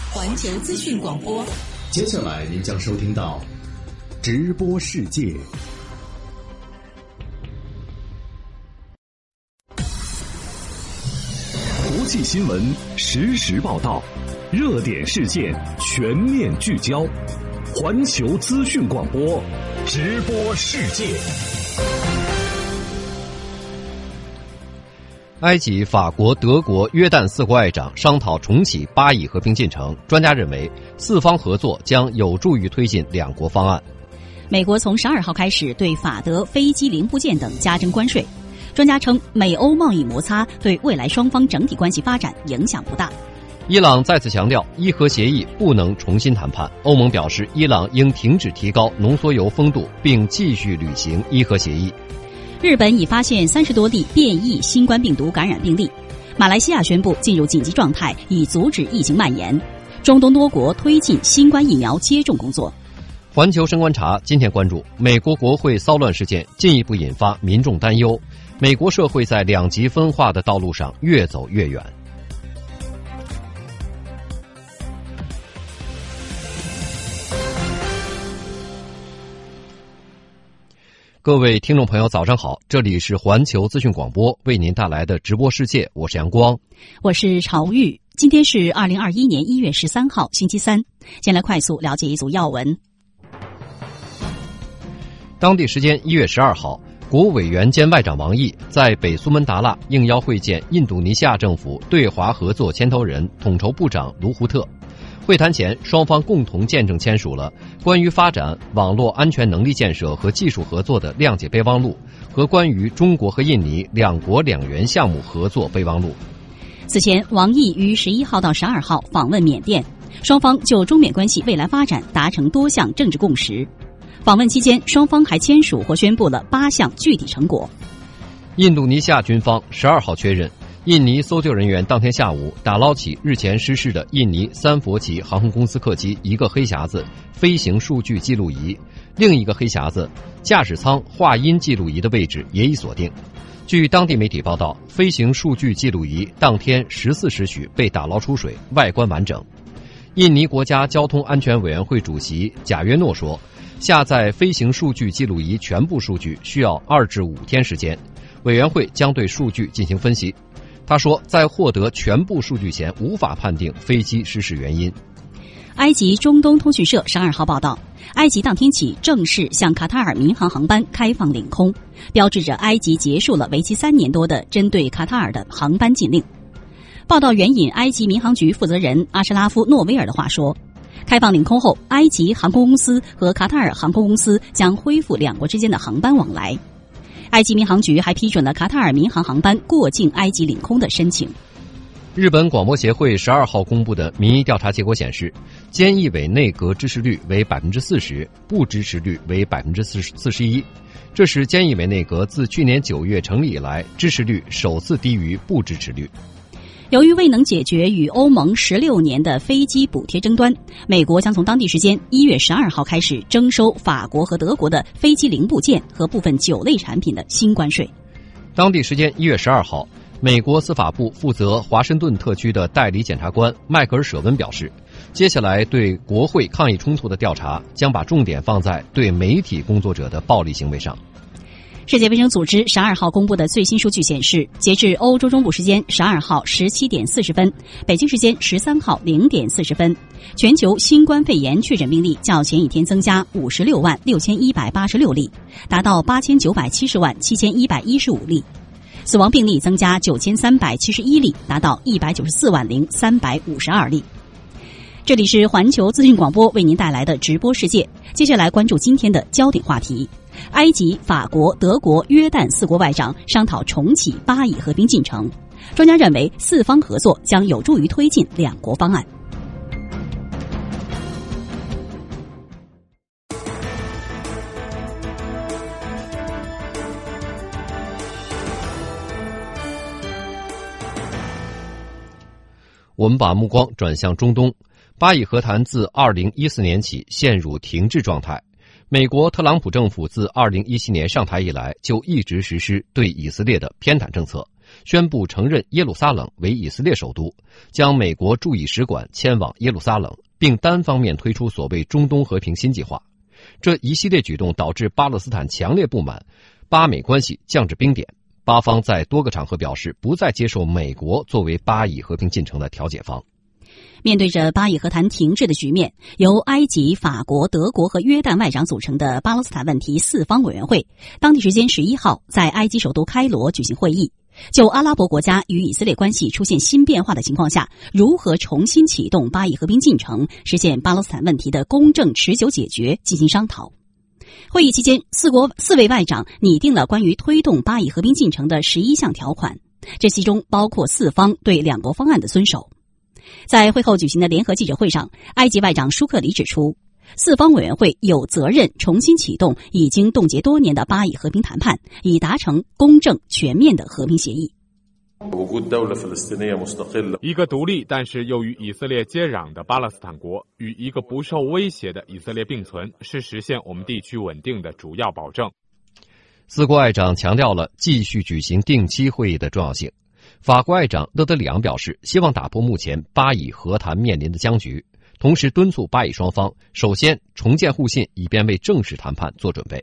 环球资讯广播。 接下来您将收听到直播世界。国际新闻实时报道，热点事件全面聚焦。环球资讯广播，直播世界。 埃及、法国、德国、约旦4国外长商讨重启巴以和平进程。专家认为，四方合作将有助于推进两国方案。 美国从12号开始对法德飞机零部件等加征关税。专家称，美欧贸易摩擦对未来双方整体关系发展影响不大。 伊朗再次强调，伊核协议不能重新谈判。欧盟表示，伊朗应停止提高浓缩铀丰度，并继续履行伊核协议。 日本已发现30多例变异新冠病毒感染病例。马来西亚宣布进入紧急状态，以阻止疫情蔓延。中东多国推进新冠疫苗接种工作。 环球深观察今天关注美国国会骚乱事件进一步引发民众担忧，美国社会在两极分化的道路上越走越远。各位听众朋友早上好，这里是环球资讯广播为您带来的直播世界，我是阳光， 我是朝玉。今天是2021年1月13号星期三，先来快速了解一组要闻。当地时间1月12号，国务委员兼外长王毅在北苏门答腊应邀会见印度尼西亚政府对华合作牵头人、统筹部长卢胡特。会谈前，双方共同见证签署了关于发展网络安全能力建设和技术合作的谅解备忘录和关于中国和印尼两国两园项目合作备忘录。此前，王毅于11号到12号访问缅甸，双方就中缅关系未来发展达成多项政治共识。访问期间，双方还签署或宣布了8项具体成果。印度尼西亚军方12号确认，印尼搜救人员当天下午打捞起日前失事的印尼三佛齐航空公司客机一个黑匣子飞行数据记录仪，另一个黑匣子驾驶舱话音记录仪的位置也已锁定。据当地媒体报道，飞行数据记录仪当天14时许被打捞出水，外观完整。印尼国家交通安全委员会主席贾约诺说，下载飞行数据记录仪全部数据需要2至5天时间，委员会将对数据进行分析。他说，在获得全部数据前无法判定飞机失事原因。埃及中东通讯社12号报道，埃及当天起正式向卡塔尔民航航班开放领空，标志着埃及结束了为期3年多的针对卡塔尔的航班禁令。报道援引埃及民航局负责人阿什拉夫·诺威尔的话说，开放领空后，埃及航空公司和卡塔尔航空公司将恢复两国之间的航班往来。埃及民航局还批准了卡塔尔民航航班过境埃及领空的申请。日本广播协会12号公布的民意调查结果显示，菅义伟内阁支持率为 40%， 不支持率为 41%， 这是菅义伟内阁自去年9月成立以来支持率首次低于不支持率。由于未能解决与欧盟16年的飞机补贴争端，美国将从当地时间1月12号开始征收法国和德国的飞机零部件和部分酒类产品的新关税。当地时间1月12号，美国司法部负责华盛顿特区的代理检察官迈克尔·舍温表示，接下来对国会抗议冲突的调查将把重点放在对媒体工作者的暴力行为上。世界卫生组织12号公布的最新数据显示，截至欧洲中部时间12号17点40分，北京时间13号0点40分，全球新冠肺炎确诊病例较前一天增加56万6186例，达到8970万7115例。死亡病例增加9371例，达到194万0352例。这里是环球资讯广播为您带来的直播世界，接下来关注今天的焦点话题。埃及、法国、德国、约旦4国外长商讨重启巴以和平进程。专家认为，四方合作将有助于推进两国方案。我们把目光转向中东。巴以和谈自2014年起陷入停滞状态。美国特朗普政府自2017年上台以来就一直实施对以色列的偏袒政策， 宣布承认耶路撒冷为以色列首都，将美国驻以使馆迁往耶路撒冷，并单方面推出所谓中东和平新计划。这一系列举动导致巴勒斯坦强烈不满，巴美关系降至冰点。巴方在多个场合表示不再接受美国作为巴以和平进程的调解方。 面对着巴以和谈停滞的局面，由埃及、法国、德国和约旦外长组成的巴勒斯坦问题四方委员会，当地时间11号在埃及首都开罗举行会议，就阿拉伯国家与以色列关系出现新变化的情况下，如何重新启动巴以和平进程，实现巴勒斯坦问题的公正持久解决进行商讨。会议期间，四位外长拟定了关于推动巴以和平进程的11项条款，这其中包括四方对两国方案的遵守。在会后举行的联合记者会上，埃及外长舒克里指出，四方委员会有责任重新启动已经冻结多年的巴以和平谈判，以达成公正全面的和平协议。 一个独立但是又与以色列接壤的巴勒斯坦国与一个不受威胁的以色列并存，是实现我们地区稳定的主要保证。 四国外长强调了继续举行定期会议的重要性。法国外长勒德里昂表示，希望打破目前巴以和谈面临的僵局，同时敦促巴以双方首先重建互信，以便为正式谈判做准备。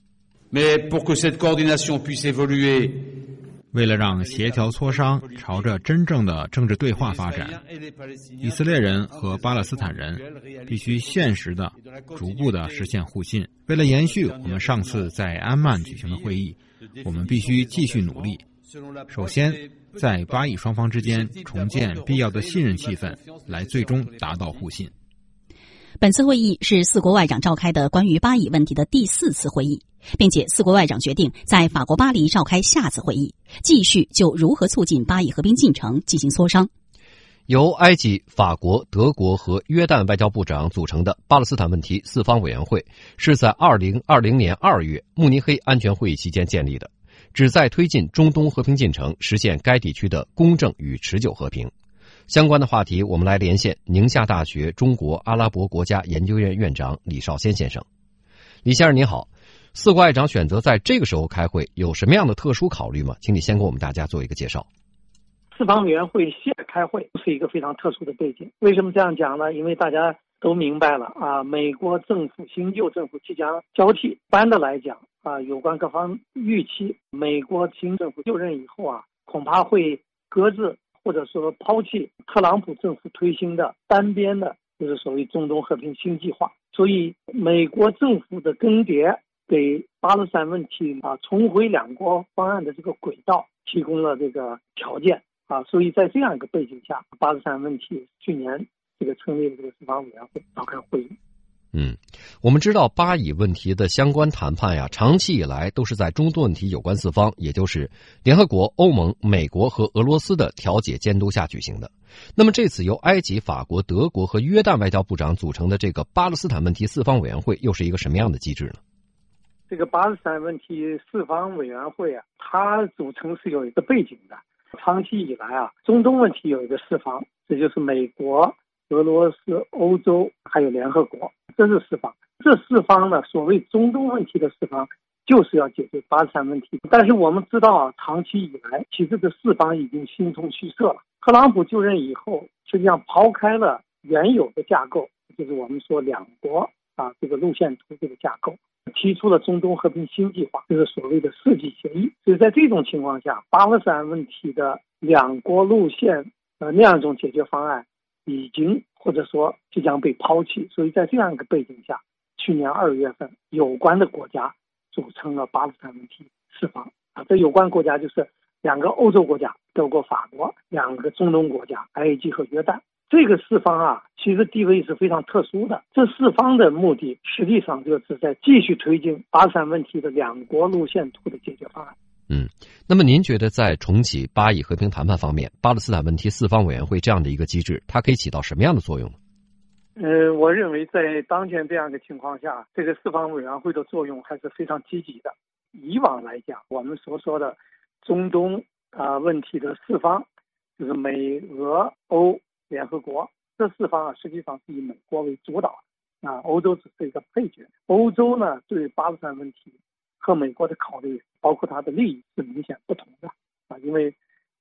为了让协调磋商朝着真正的政治对话发展，以色列人和巴勒斯坦人必须现实的、逐步的实现互信。为了延续我们上次在安曼举行的会议，我们必须继续努力。首先，在巴以双方之间重建必要的信任气氛，来最终达到互信。 本次会议是四国外长召开的关于巴以问题的第4次会议，并且四国外长决定在法国巴黎召开下次会议，继续就如何促进巴以和平进程进行磋商。 由埃及、法国、德国和约旦外交部长组成的巴勒斯坦问题四方委员会是在2020年2月慕尼黑安全会议期间建立的，旨在推进中东和平进程，实现该地区的公正与持久和平。相关的话题，我们来连线宁夏大学中国阿拉伯国家研究院院长李绍先先生。李先生您好，四国外长选择在这个时候开会，有什么样的特殊考虑吗？请你先给我们大家做一个介绍。 四方委员会现在开会是一个非常特殊的背景。为什么这样讲呢？因为大家都明白了美国政府新旧政府即将交替。一般的来讲有关各方预期，美国新政府就任以后恐怕会搁置或者说抛弃特朗普政府推行的单边的就是所谓中东和平新计划。所以美国政府的更迭给巴勒斯坦问题重回两国方案的这个轨道提供了这个条件所以在这样一个背景下，巴勒斯坦问题去年这个成立的这个四方委员会召开会议。 我们知道巴以问题的相关谈判长期以来都是在中东问题有关四方，也就是联合国、欧盟、美国和俄罗斯的调解监督下举行的。那么这次由埃及、法国、德国和约旦外交部长组成的这个巴勒斯坦问题四方委员会又是一个什么样的机制呢？ 这个巴勒斯坦问题四方委员会它组成是有一个背景的。长期以来中东问题有一个四方，这就是美国、俄罗斯、欧洲还有联合国，这是四方。这四方呢，所谓中东问题的四方就是要解决巴勒斯坦问题。但是我们知道长期以来其实这四方已经形同虚设了。特朗普就任以后，实际上抛开了原有的架构，就是我们说两国这个路线图这个架构，提出了中东和平新计划，就是所谓的世纪协议。所以在这种情况下，巴勒斯坦问题的两国路线那样一种解决方案已经或者说即将被抛弃。所以在这样一个背景下，去年2月份有关的国家组成了巴勒斯坦问题四方这有关国家就是2个欧洲国家，德国、法国，2个中东国家，埃及和约旦。这个四方其实地位是非常特殊的。这四方的目的实际上就是在继续推进巴勒斯坦问题的两国路线图的解决方案。 那么您觉得在重启巴以和平谈判方面，巴勒斯坦问题四方委员会这样的一个机制，它可以起到什么样的作用呢？ 我认为在当前这样一个情况下，这个四方委员会的作用还是非常积极的。以往来讲，我们所说的中东问题的四方，就是美、俄、欧、联合国，这四方实际上是以美国为主导欧洲只是一个配角。欧洲呢，对巴勒斯坦问题和美国的考虑，包括它的利益是明显不同的因为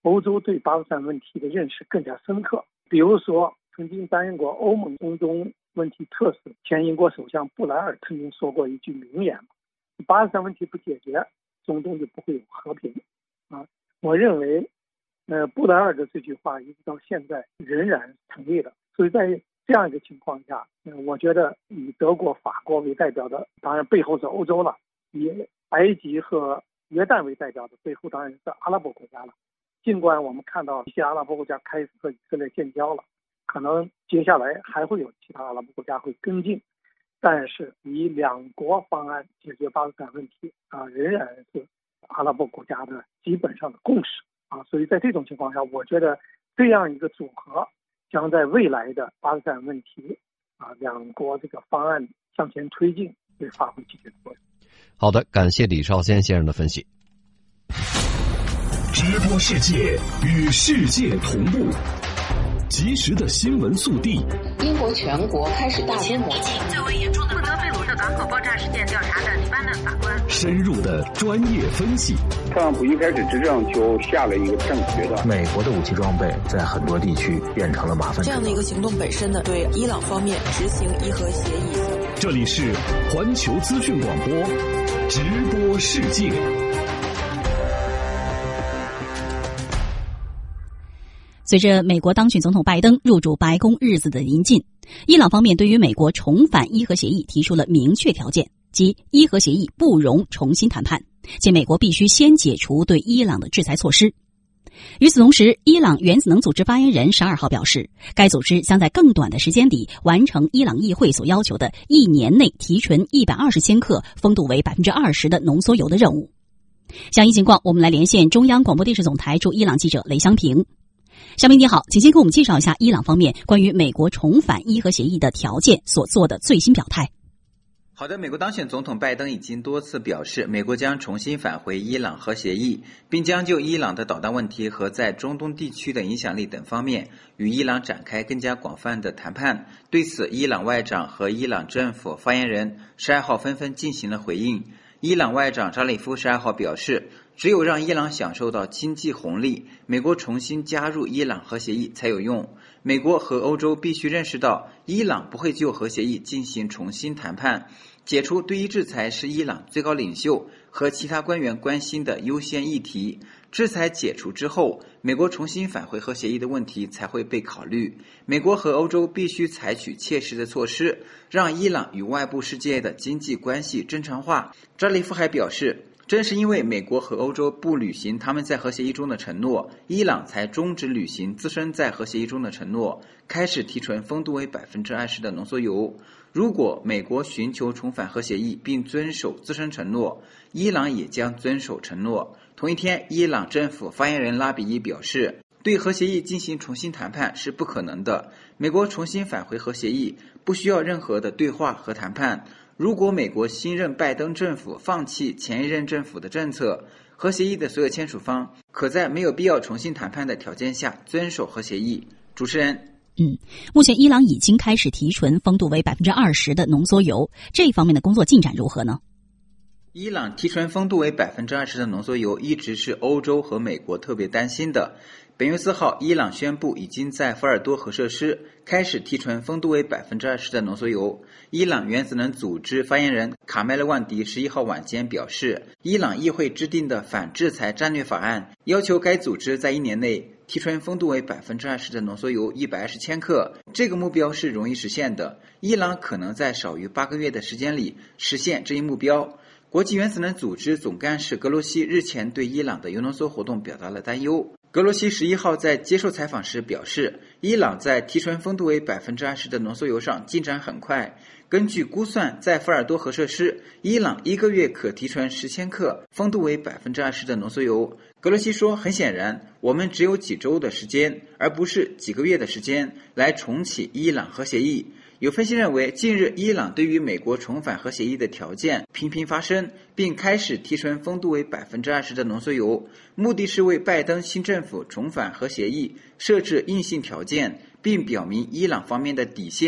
欧洲对巴勒斯坦问题的认识更加深刻。比如说，曾经担任过欧盟中东问题特使前英国首相布莱尔曾经说过一句名言：巴勒斯坦问题不解决，中东就不会有和平。我认为，布莱尔的这句话一直到现在仍然成立的。所以在这样一个情况下，我觉得以德国、法国为代表的，当然背后是欧洲了；以埃及和约旦为代表的，背后当然是阿拉伯国家了。尽管我们看到一些阿拉伯国家开始和以色列建交了，可能接下来还会有其他阿拉伯国家会跟进，但是以两国方案解决巴勒斯坦问题仍然是阿拉伯国家的基本上的共识所以在这种情况下，我觉得这样一个组合将在未来的巴勒斯坦问题两国这个方案向前推进会发挥积极的作用。 好的，感谢李少先先生的分析。 直播世界，与世界同步，及时的新闻速递。 英国全国开始大规模疫情最为严重的负责贝鲁特港口爆炸事件调查的黎巴嫩法官， 深入的专业分析。 特朗普一开始执政就下了一个正确的， 美国的武器装备在很多地区变成了麻烦。 这样的一个行动本身呢，对伊朗方面执行伊核协议。 这里是环球资讯广播直播世界。 随着美国当选总统拜登入主白宫日子的临近，伊朗方面对于美国重返伊核协议提出了明确条件，即伊核协议不容重新谈判，且美国必须先解除对伊朗的制裁措施。与此同时，伊朗原子能组织发言人12号表示，该组织将在更短的时间里完成伊朗议会所要求的1年内提纯120千克风度为 20% 的浓缩铀的任务。详细情况，我们来连线中央广播电视总台驻伊朗记者雷湘平。湘平你好，请先给我们介绍一下伊朗方面关于美国重返伊核协议的条件所做的最新表态。 好的，美国当选总统拜登已经多次表示，美国将重新返回伊朗核协议，并将就伊朗的导弹问题和在中东地区的影响力等方面与伊朗展开更加广泛的谈判。对此，伊朗外长和伊朗政府发言人12号纷纷进行了回应。伊朗外长扎里夫12号表示，只有让伊朗享受到经济红利，美国重新加入伊朗核协议才有用。美国和欧洲必须认识到，伊朗不会就核协议进行重新谈判，解除对伊制裁是伊朗最高领袖和其他官员关心的优先议题。制裁解除之后，美国重新返回核协议的问题才会被考虑。美国和欧洲必须采取切实的措施，让伊朗与外部世界的经济关系正常化。扎里夫还表示，正是因为美国和欧洲不履行他们在核协议中的承诺，伊朗才终止履行自身在核协议中的承诺，开始提纯风度为 20% 的浓缩铀。如果美国寻求重返核协议并遵守自身承诺，伊朗也将遵守承诺。同一天，伊朗政府发言人拉比伊表示，对核协议进行重新谈判是不可能的。美国重新返回核协议不需要任何的对话和谈判。如果美国新任拜登政府放弃前一任政府的政策，核协议的所有签署方可在没有必要重新谈判的条件下遵守核协议。主持人。 目前伊朗已经开始提纯风度为 20% 的浓缩铀，这一方面的工作进展如何呢？ 伊朗提纯风度为 20% 的浓缩铀一直是欧洲和美国特别担心的。本月4号，伊朗宣布已经在福尔多核设施开始提纯风度为 20% 的浓缩铀。伊朗原子能组织发言人卡梅勒万迪11号晚间表示，伊朗议会制定的反制裁战略法案要求该组织在1年内提纯风度为 20% 的浓缩铀120千克，这个目标是容易实现的。伊朗可能在少于8个月的时间里实现这一目标。国际原子能组织总干事格罗西日前对伊朗的铀浓缩活动表达了担忧。格罗西11号在接受采访时表示，伊朗在提纯风度为 20% 的浓缩铀上进展很快。根据估算，在福尔多核设施，伊朗1个月可提纯10千克风度为 20% 的浓缩铀。格罗西说，很显然，我们只有几周的时间，而不是几个月的时间来重启伊朗核协议。有分析认为，近日伊朗对于美国重返核协议的条件频频发生，并开始提纯风度为 20% 的浓缩铀，目的是为拜登新政府重返核协议设置硬性条件，并表明伊朗方面的底线。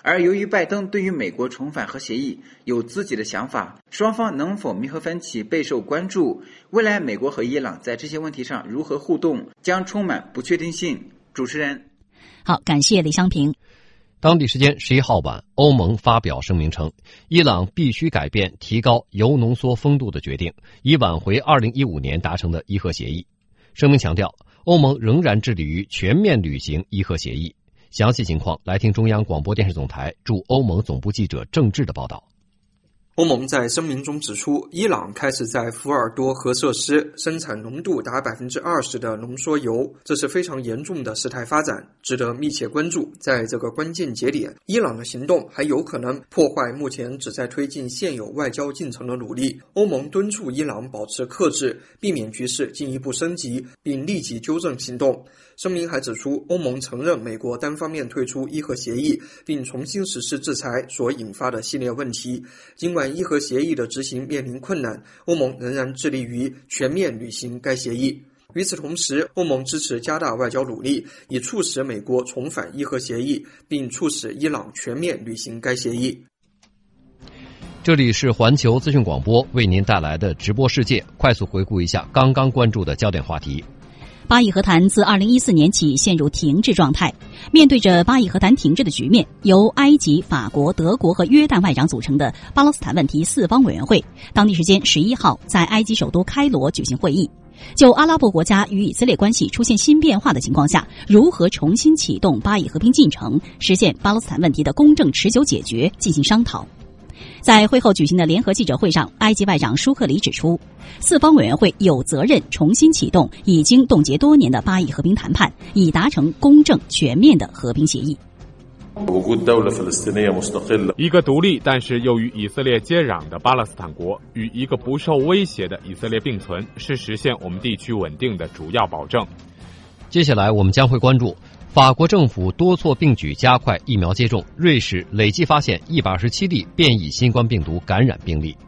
而由于拜登对于美国重返核协议有自己的想法，双方能否弥合分歧备受关注。未来美国和伊朗在这些问题上如何互动，将充满不确定性。主持人， 好，感谢李香平。 当地时间11号晚，欧盟发表声明称，伊朗必须改变提高铀浓缩丰度的决定，以挽回2015年达成的伊核协议。声明强调，欧盟仍然致力于全面履行伊核协议。详细情况来听中央广播电视总台驻欧盟总部记者郑智的报道。 欧盟在声明中指出，伊朗开始在福尔多核设施生产浓度达 20% 的浓缩铀，这是非常严重的事态发展，值得密切关注。在这个关键节点，伊朗的行动还有可能破坏目前只在推进现有外交进程的努力。欧盟敦促伊朗保持克制，避免局势进一步升级，并立即纠正行动。声明还指出，欧盟承认美国单方面退出伊核协议，并重新实施制裁所引发的系列问题。尽管伊核协议的执行面临困难，欧盟仍然致力于全面履行该协议。与此同时，欧盟支持加大外交努力，以促使美国重返伊核协议，并促使伊朗全面履行该协议。 这里是环球资讯广播为您带来的直播世界，快速回顾一下刚刚关注的焦点话题。 巴以和谈自2014年起陷入停滞状态。面对着巴以和谈停滞的局面，由埃及、法国、德国和约旦外长组成的巴勒斯坦问题四方委员会，当地时间11号在埃及首都开罗举行会议，就阿拉伯国家与以色列关系出现新变化的情况下，如何重新启动巴以和平进程，实现巴勒斯坦问题的公正持久解决进行商讨。在会后举行的联合记者会上，埃及外长舒克里指出，四方委员会有责任重新启动已经冻结多年的巴以和平谈判，以达成公正全面的和平协议。 一个独立但是又与以色列接壤的巴勒斯坦国与一个不受威胁的以色列并存，是实现我们地区稳定的主要保证。 接下来我们将会关注法国政府多措并举加快疫苗接种，瑞士累计发现127例变异新冠病毒感染病例。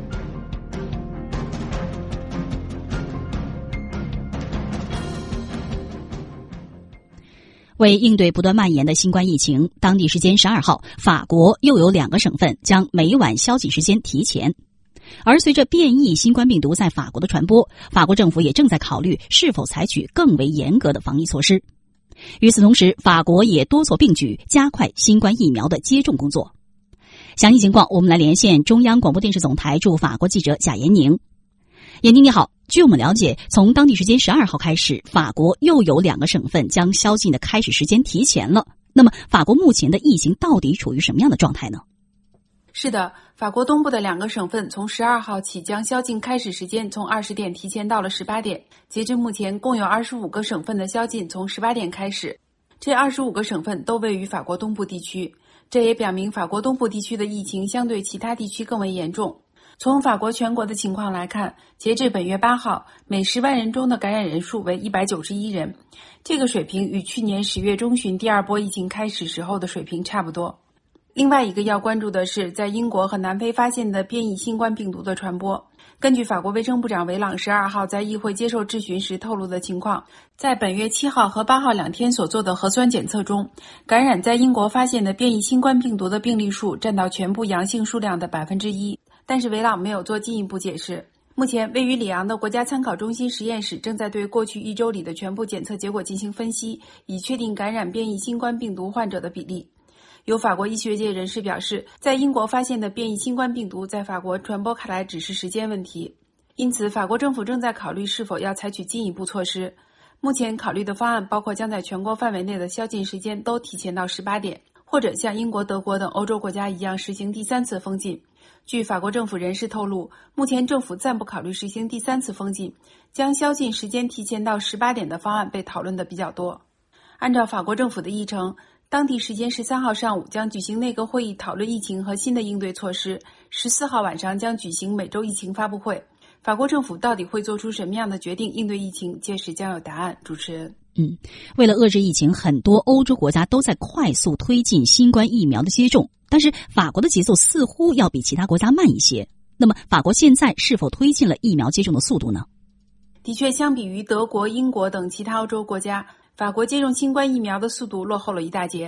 为应对不断蔓延的新冠疫情，当地时间12号，法国又有2个省份将每晚宵禁时间提前。而随着变异新冠病毒在法国的传播，法国政府也正在考虑是否采取更为严格的防疫措施。与此同时，法国也多措并举，加快新冠疫苗的接种工作。详细情况，我们来连线中央广播电视总台驻法国记者贾延宁。延宁你好，据我们了解，从当地时间12号开始，法国又有2个省份将宵禁的开始时间提前了。那么，法国目前的疫情到底处于什么样的状态呢？ 是的，法国东部的2个省份从12号起将宵禁开始时间从20点提前到了18点。截至目前，共有25个省份的宵禁从18点开始。这25个省份都位于法国东部地区，这也表明法国东部地区的疫情相对其他地区更为严重。从法国全国的情况来看，截至本月8号，每10万人中的感染人数为191人，这个水平与去年10月中旬第2波疫情开始时候的水平差不多。另外一个要关注的是在英国和南非发现的变异新冠病毒的传播。根据法国卫生部长维朗12号在议会接受质询时透露的情况，在本月7号和8号2天所做的核酸检测中，感染在英国发现的变异新冠病毒的病例数占到全部阳性数量的 1%， 但是维朗没有做进一步解释。目前，位于里昂的国家参考中心实验室正在对过去1周里的全部检测结果进行分析，以确定感染变异新冠病毒患者的比例。有法国医学界人士表示，在英国发现的变异新冠病毒在法国传播开来只是时间问题，因此法国政府正在考虑是否要采取进一步措施。目前考虑的方案包括将在全国范围内的宵禁时间都提前到18点，或者像英国、德国等欧洲国家一样实行第3次封禁。据法国政府人士透露，目前政府暂不考虑实行第3次封禁，将宵禁时间提前到18点的方案被讨论的比较多。按照法国政府的议程，当地时间13号上午将举行内阁会议讨论疫情和新的应对措施，14号晚上将举行每周疫情发布会。法国政府到底会做出什么样的决定应对疫情，届时将有答案。主持人， 为了遏制疫情，很多欧洲国家都在快速推进新冠疫苗的接种，但是法国的节奏似乎要比其他国家慢一些。那么，法国现在是否推进了疫苗接种的速度呢？ 的确，相比于德国、英国等其他欧洲国家，法国接种新冠疫苗的速度落后了一大截。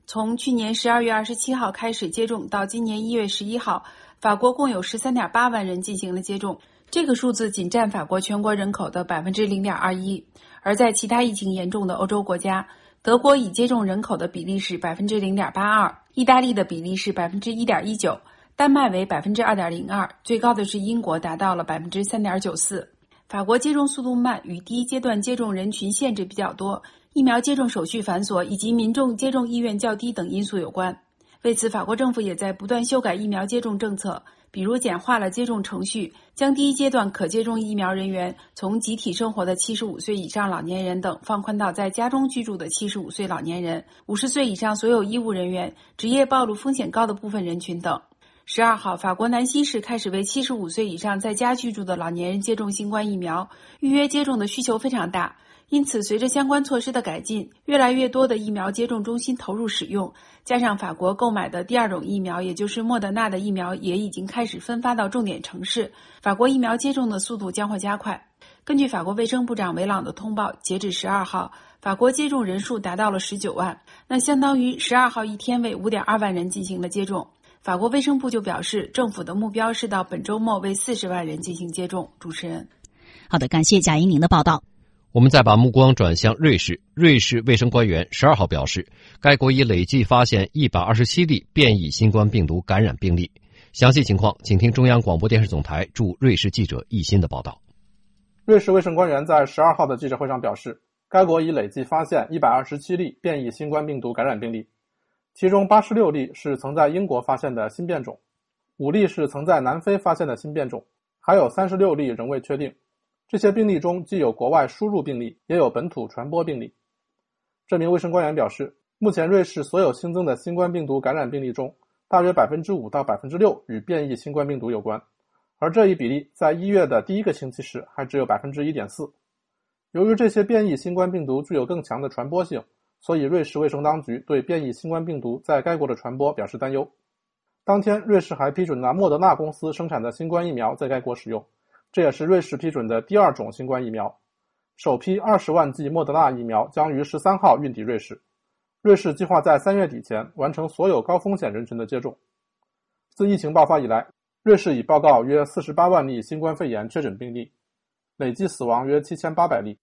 从去年12月27号开始接种到今年1月11号，法国共有13.8万人进行了接种，这个数字仅占法国全国人口的 0.21%。而在其他疫情严重的欧洲国家，德国已接种人口的比例是 0.82%， 意大利的比例是 1.19%， 丹麦为 2.02%， 最高的是英国达到了 3.94%。法国接种速度慢，与第一阶段接种人群限制比较多，疫苗接种手续繁琐，以及民众接种意愿较低等因素有关。为此，法国政府也在不断修改疫苗接种政策，比如简化了接种程序，将第一阶段可接种疫苗人员从集体生活的75岁以上老年人等放宽到在家中居住的75岁老年人、50岁以上所有医务人员、职业暴露风险高的部分人群等。12号，法国南希市开始为75岁以上在家居住的老年人接种新冠疫苗，预约接种的需求非常大。因此，随着相关措施的改进，越来越多的疫苗接种中心投入使用，加上法国购买的第二种疫苗，也就是莫德纳的疫苗也已经开始分发到重点城市，法国疫苗接种的速度将会加快。根据法国卫生部长维朗的通报，截止12号，法国接种人数达到了19万，那相当于12号一天为 5.2 万人进行了接种。法国卫生部就表示，政府的目标是到本周末为40万人进行接种。主持人， 好的，感谢贾莹宁的报道。 我们再把目光转向瑞士。瑞士卫生官员12号表示，该国已累计发现127例变异新冠病毒感染病例。详细情况，请听中央广播电视总台驻瑞士记者易鑫的报道。 瑞士卫生官员在12号的记者会上表示，该国已累计发现127例变异新冠病毒感染病例，其中86例是曾在英国发现的新变种，5例是曾在南非发现的新变种，还有36例仍未确定。这些病例中既有国外输入病例，也有本土传播病例。这名卫生官员表示，目前瑞士所有新增的新冠病毒感染病例中，大约 5% 到 6% 与变异新冠病毒有关，而这一比例在1月的第一个星期时还只有 1.4%。 由于这些变异新冠病毒具有更强的传播性，所以瑞士卫生当局对变异新冠病毒在该国的传播表示担忧。当天，瑞士还批准了莫德纳公司生产的新冠疫苗在该国使用，这也是瑞士批准的第二种新冠疫苗。首批20万剂莫德纳疫苗将于13号运抵瑞士。瑞士计划在3月底前完成所有高风险人群的接种。自疫情爆发以来，瑞士已报告约48万例新冠肺炎确诊病例，累计死亡约7800例。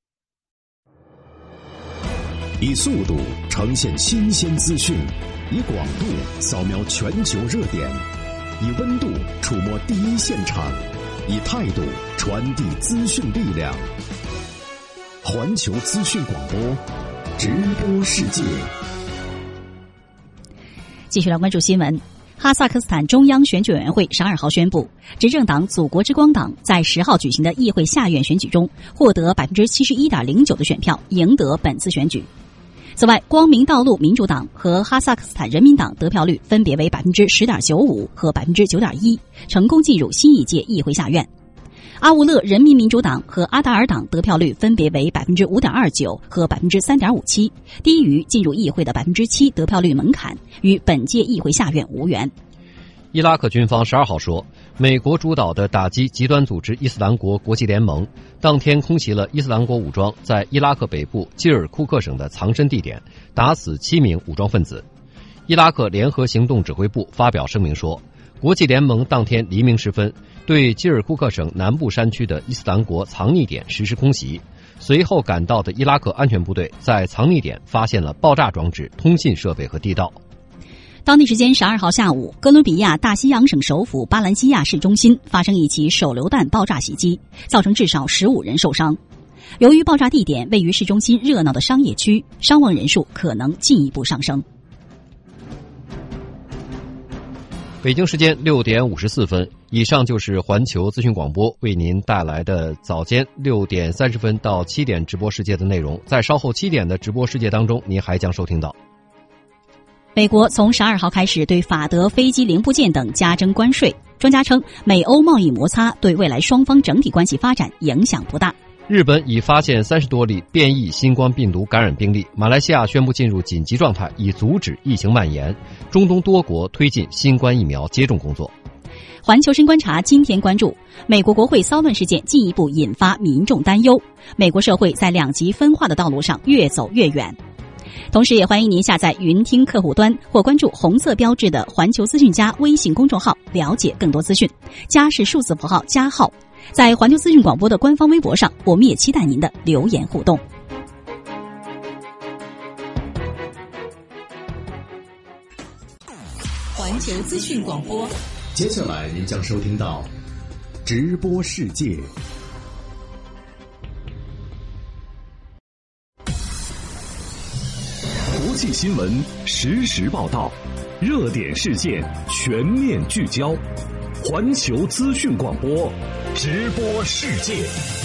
以速度呈现新鲜资讯，以广度扫描全球热点，以温度触摸第一现场，以态度传递资讯力量。环球资讯广播，直播世界。 继续来关注新闻。哈萨克斯坦中央选举委员会12号宣布，执政党祖国之光党在10号举行的议会下院选举中获得 71.09% 的选票，赢得本次选举。此外，光明道路民主党和哈萨克斯坦人民党得票率分别为 10.95% 和 9.1%， 成功进入新一届议会下院。阿乌勒人民民主党和阿达尔党得票率分别为 5.29% 和 3.57%， 低于进入议会的 7% 得票率门槛，与本届议会下院无缘。 伊拉克军方12号说，美国主导的打击极端组织伊斯兰国国际联盟当天空袭了伊斯兰国武装在伊拉克北部基尔库克省的藏身地点，打死7名武装分子。伊拉克联合行动指挥部发表声明说，国际联盟当天黎明时分对基尔库克省南部山区的伊斯兰国藏匿点实施空袭，随后赶到的伊拉克安全部队在藏匿点发现了爆炸装置、通信设备和地道。 当地时间12号下午，哥伦比亚大西洋省首府巴兰西亚市中心发生一起手榴弹爆炸袭击，造成至少15人受伤。由于爆炸地点位于市中心热闹的商业区，伤亡人数可能进一步上升。 北京时间6点54分，以上就是环球资讯广播为您带来的早间6点30分到7点直播世界的内容。在稍后7点的直播世界当中，您还将收听到美国从12号开始对法德飞机零部件等加征关税。专家称，美欧贸易摩擦对未来双方整体关系发展影响不大。 日本已发现30多例变异新冠病毒感染病例，马来西亚宣布进入紧急状态，以阻止疫情蔓延。中东多国推进新冠疫苗接种工作。 环球深观察今天关注，美国国会骚乱事件进一步引发民众担忧，美国社会在两极分化的道路上越走越远。 同时也欢迎您下载云听客户端或关注红色标志的环球资讯加微信公众号，了解更多资讯。加是数字符号加号。在环球资讯广播的官方微博上，我们也期待您的留言互动。 环球资讯广播， 接下来您将收听到直播世界。国际新闻实时报道，热点事件全面聚焦。环球资讯广播，直播世界。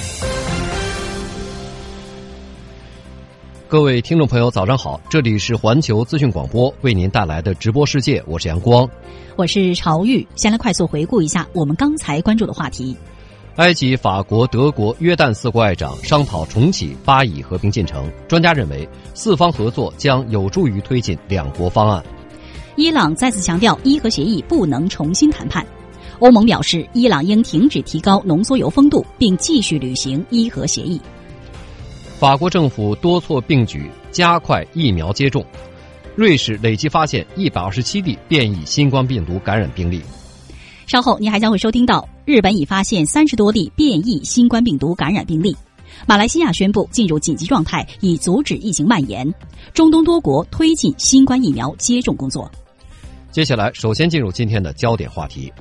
各位听众朋友，早上好，这里是环球资讯广播为您带来的直播世界，我是阳光， 我是朝玉。先来快速回顾一下我们刚才关注的话题。 埃及、法国、德国、约旦4国外长商讨重启巴以和平进程，专家认为四方合作将有助于推进两国方案。 伊朗再次强调伊核协议不能重新谈判。欧盟表示伊朗应停止提高浓缩铀丰度，并继续履行伊核协议。 法国政府多措并举，加快疫苗接种。瑞士累计发现127例变异新冠病毒感染病例。 稍后你还将会收听到日本已发现30多例变异新冠病毒感染病例。马来西亚宣布进入紧急状态，以阻止疫情蔓延。中东多国推进新冠疫苗接种工作。 接下来首先进入今天的焦点话题。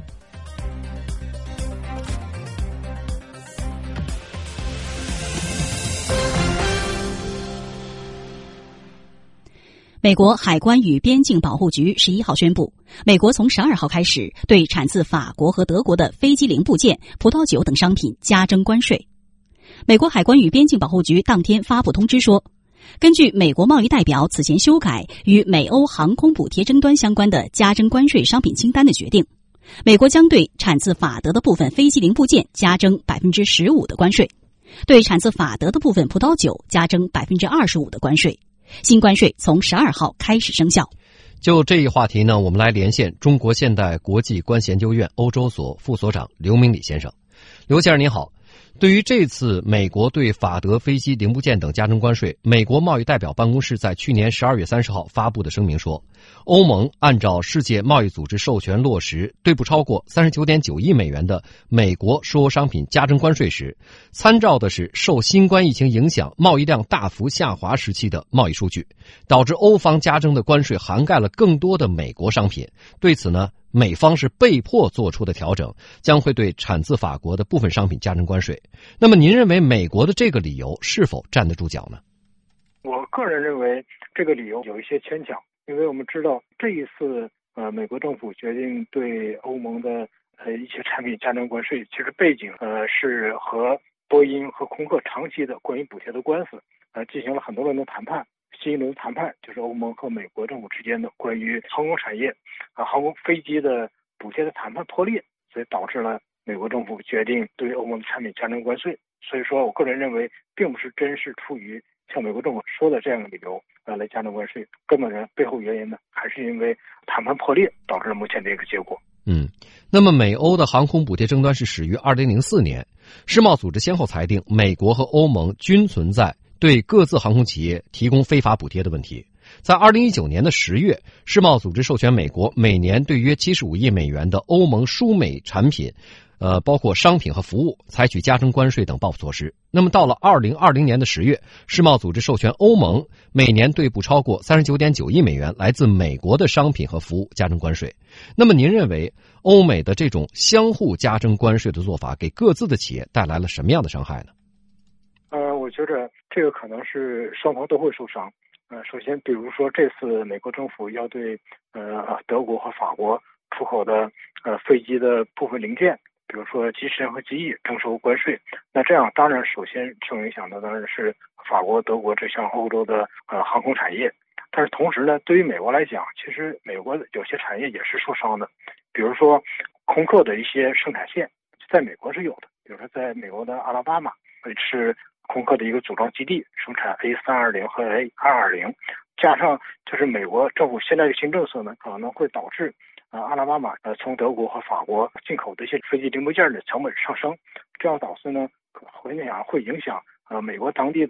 美国海关与边境保护局11号宣布，美国从12号开始对产自法国和德国的飞机零部件、葡萄酒等商品加征关税。美国海关与边境保护局当天发布通知说，根据美国贸易代表此前修改与美欧航空补贴争端相关的加征关税商品清单的决定，美国将对产自法德的部分飞机零部件加征 15% 的关税，对产自法德的部分葡萄酒加征 25% 的关税。新关税从12号开始生效。 就这一话题呢，我们来连线中国现代国际关系研究院欧洲所副所长刘明礼先生。刘先生您好，对于这次美国对法德飞机零部件等加征关税，美国贸易代表办公室在去年12月30号发布的声明说，欧盟按照世界贸易组织授权落实对不超过 39.9 亿美元的美国输欧商品加征关税时，参照的是受新冠疫情影响贸易量大幅下滑时期的贸易数据，导致欧方加征的关税涵盖了更多的美国商品。对此呢，美方是被迫做出的调整，将会对产自法国的部分商品加征关税。那么您认为美国的这个理由是否站得住脚呢？ 我个人认为这个理由有一些牵强，因为我们知道这一次美国政府决定对欧盟的一些产品加征关税，其实背景是和波音和空客长期的关于补贴的官司进行了很多轮的谈判。新一轮谈判就是欧盟和美国政府之间的关于航空产业航空飞机的补贴的谈判破裂，所以导致了美国政府决定对欧盟的产品加征关税。所以说我个人认为并不是真是出于像美国政府说的这样的理由来加征关税，根本的背后原因呢还是因为谈判破裂导致了目前的一个结果。 那么美欧的航空补贴争端是始于2004年，世贸组织先后裁定美国和欧盟均存在对各自航空企业提供非法补贴的问题。在2019年的10月，世贸组织授权美国每年对约75亿美元的欧盟输美产品包括商品和服务采取加征关税等报复措施。那么到了2020年的10月，世贸组织授权欧盟每年对不超过 39.9 亿美元来自美国的商品和服务加征关税。那么您认为欧美的这种相互加征关税的做法给各自的企业带来了什么样的伤害呢？ 我觉得这个可能是双方都会受伤。首先比如说这次美国政府要对德国和法国出口的飞机的部分零件，比如说机身和机翼征收关税，那这样当然首先受影响的当然是法国、德国这项欧洲的航空产业。但是同时呢，对于美国来讲，其实美国有些产业也是受伤的，比如说空客的一些生产线在美国是有的，比如说在美国的阿拉巴马是空客的一个组装基地，生产 A320 和 A220， 加上就是美国政府现在的新政策呢，可能会导致阿拉巴马从德国和法国进口的一些飞机零部件的成本上升，这样导致呢会影响美国当地的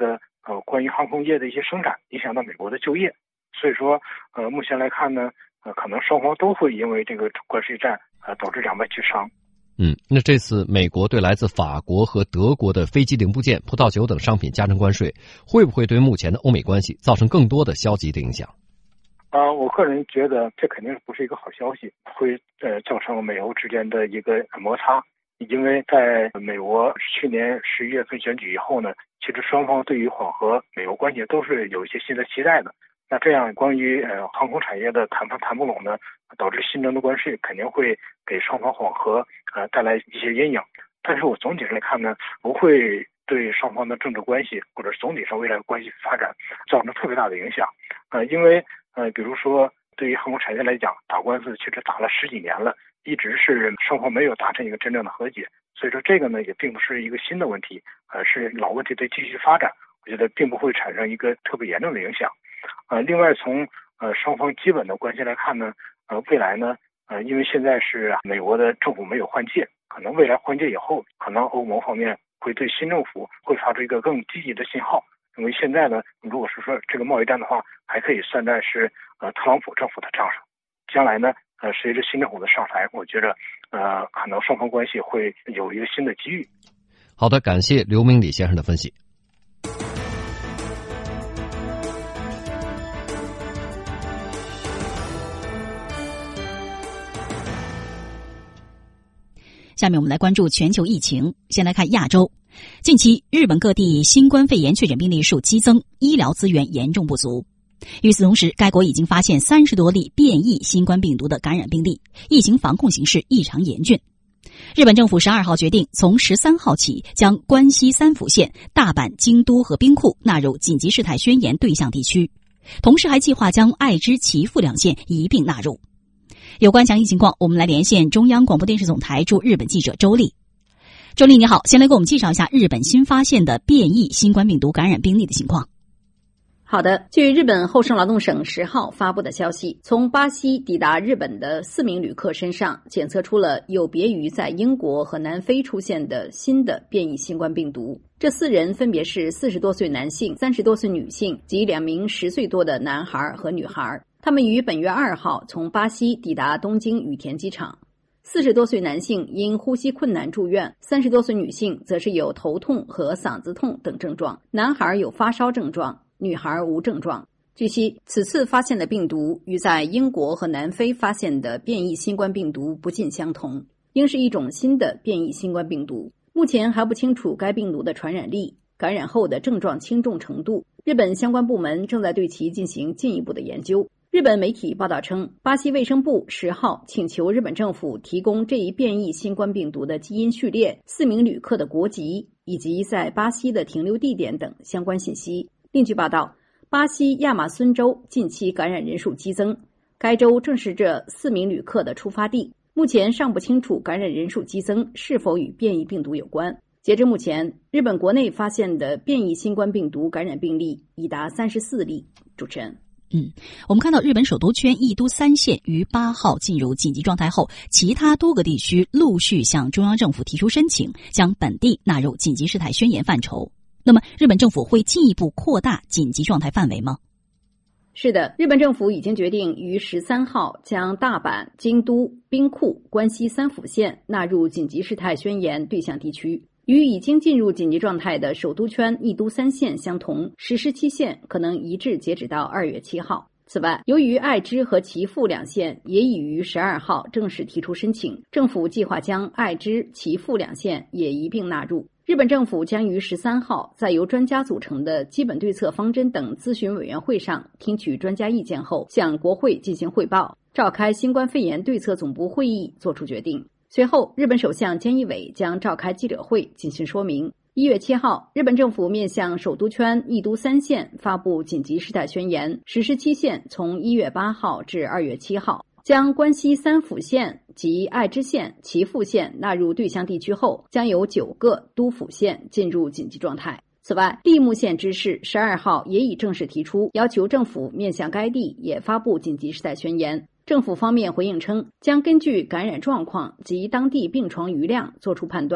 关于航空业的一些生产，影响到美国的就业。所以说目前来看呢，可能双方都会因为这个关税战导致两败俱伤。 那这次美国对来自法国和德国的飞机零部件、葡萄酒等商品加征关税，会不会对目前的欧美关系造成更多的消极的影响？ 我个人觉得这肯定不是一个好消息，会造成美欧之间的一个摩擦。因为在美国去年11月份选举以后呢，其实双方对于缓和美欧关系都是有一些新的期待的。那这样关于航空产业的谈判谈不拢呢，导致新增的关税肯定会给双方缓和带来一些阴影。但是我总体上来看呢，不会对双方的政治关系或者总体上未来关系发展造成特别大的影响。因为比如说对于航空产业来讲，打官司确实打了10几年了，一直是双方没有达成一个真正的和解。所以说这个呢也并不是一个新的问题，是老问题在继续发展，我觉得并不会产生一个特别严重的影响。另外从双方基本的关系来看呢，未来呢因为现在是美国的政府没有换届，可能未来换届以后，可能欧盟方面会对新政府会发出一个更积极的信号。因为现在呢，如果是说这个贸易战的话，还可以算在是特朗普政府的账上。将来呢随着新政府的上台，我觉得可能双方关系会有一个新的机遇。 好的，感谢刘明礼先生的分析。 下面我们来关注全球疫情。先来看亚洲，近期日本各地新冠肺炎确诊病例数激增，医疗资源严重不足。与此同时，该国已经发现30多例变异新冠病毒的感染病例，疫情防控形势异常严峻。日本政府12号决定，从13号起将关西3府县、大阪、京都和兵库纳入紧急事态宣言对象地区，同时还计划将爱知、岐阜2县一并纳入。有关详细情况，我们来连线中央广播电视总台驻日本记者周丽。周丽你好，先来给我们介绍一下日本新发现的变异新冠病毒感染病例的情况。 好的，据日本厚生劳动省10号发布的消息，从巴西抵达日本的4名旅客身上检测出了有别于在英国和南非出现的新的变异新冠病毒。这4人分别是40多岁男性、30多岁女性及2名10岁多的男孩和女孩。他们于本月2号从巴西抵达东京羽田机场。40多岁男性因呼吸困难住院，30多岁女性则是有头痛和嗓子痛等症状，男孩有发烧症状，女孩无症状。据悉，此次发现的病毒与在英国和南非发现的变异新冠病毒不尽相同，应是一种新的变异新冠病毒。目前还不清楚该病毒的传染力、感染后的症状轻重程度，日本相关部门正在对其进行进一步的研究。日本媒体报道称，巴西卫生部10号请求日本政府提供这一变异新冠病毒的基因序列、4名旅客的国籍以及在巴西的停留地点等相关信息。另据报道，巴西亚马孙州近期感染人数激增，该州正是这4名旅客的出发地。目前尚不清楚感染人数激增是否与变异病毒有关。截至目前，日本国内发现的变异新冠病毒感染病例已达34例。主持人。 我们看到日本首都圈1都3县于8号进入紧急状态后，其他多个地区陆续向中央政府提出申请，将本地纳入紧急事态宣言范畴。那么日本政府会进一步扩大紧急状态范围吗？ 是的，日本政府已经决定于13号将大阪、京都、兵库、关西3府县纳入紧急事态宣言对象地区。与已经进入紧急状态的首都圈1都3县相同，实施期限可能移至截止到2月7号。此外，由于爱知和岐阜2县也已于12号正式提出申请，政府计划将爱知、岐阜2县也一并纳入。日本政府将于13号在由专家组成的基本对策方针等咨询委员会上听取专家意见后，向国会进行汇报，召开新冠肺炎对策总部会议作出决定。随后，日本首相菅义伟将召开记者会进行说明。1月7号，日本政府面向首都圈1都3县发布紧急事态宣言，实施期限从1月8号至2月7号。将关西3府县及爱知县、岐阜县纳入对象地区后，将有9个都府县进入紧急状态。此外，立木县知事12号也已正式提出，要求政府面向该地也发布紧急事态宣言。政府方面回应称，将根据感染状况及当地病床余量作出判断。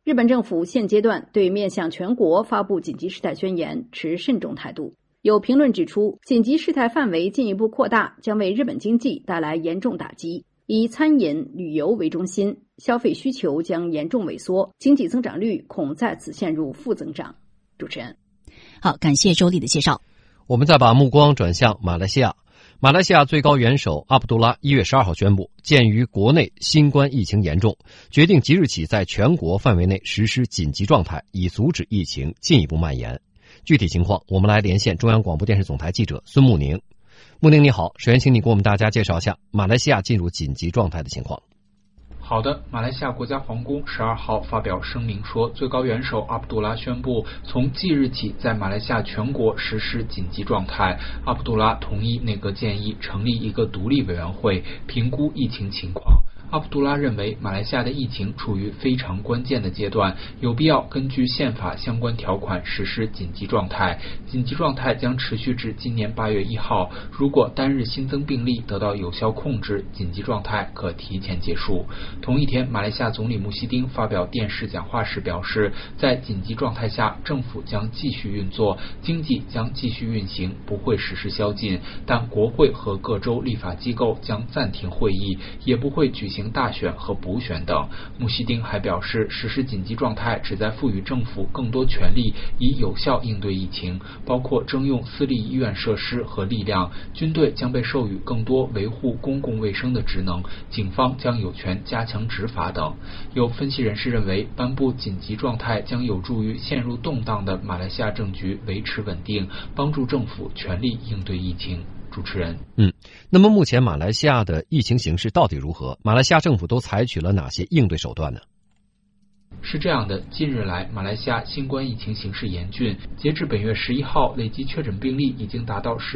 日本政府现阶段对面向全国发布紧急事态宣言持慎重态度。有评论指出，紧急事态范围进一步扩大，将为日本经济带来严重打击。以餐饮、旅游为中心，消费需求将严重萎缩，经济增长率恐再次陷入负增长。主持人， 好，感谢周丽的介绍。 我们再把目光转向马来西亚。马来西亚最高元首阿卜杜拉1月12号宣布，鉴于国内新冠疫情严重，决定即日起在全国范围内实施紧急状态，以阻止疫情进一步蔓延。具体情况，我们来连线中央广播电视总台记者孙慕宁。慕宁你好，首先请你给我们大家介绍一下马来西亚进入紧急状态的情况。 好的，马来西亚国家皇宫12号发表声明说，最高元首阿卜杜拉宣布，从即日起在马来西亚全国实施紧急状态。阿卜杜拉同意内阁建议，成立一个独立委员会评估疫情情况。阿卜杜拉认为，马来西亚的疫情处于非常关键的阶段，有必要根据宪法相关条款实施紧急状态。紧急状态将持续至今年8月1号。如果单日新增病例得到有效控制，紧急状态可提前结束。同一天，马来西亚总理穆希丁发表电视讲话时表示，在紧急状态下，政府将继续运作，经济将继续运行，不会实施宵禁，但国会和各州立法机构将暂停会议，也不会举行大选和补选等。穆希丁还表示，实施紧急状态旨在赋予政府更多权力，以有效应对疫情，包括征用私立医院设施和力量，军队将被授予更多维护公共卫生的职能，警方将有权加强执法等。有分析人士认为，颁布紧急状态将有助于陷入动荡的马来西亚政局维持稳定，帮助政府全力应对疫情。主持人， 那么目前马来西亚的疫情形势到底如何？马来西亚政府都采取了哪些应对手段呢？ 是这样的，近日来马来西亚新冠疫情形势严峻，截至本月11号，累计确诊病例已经达到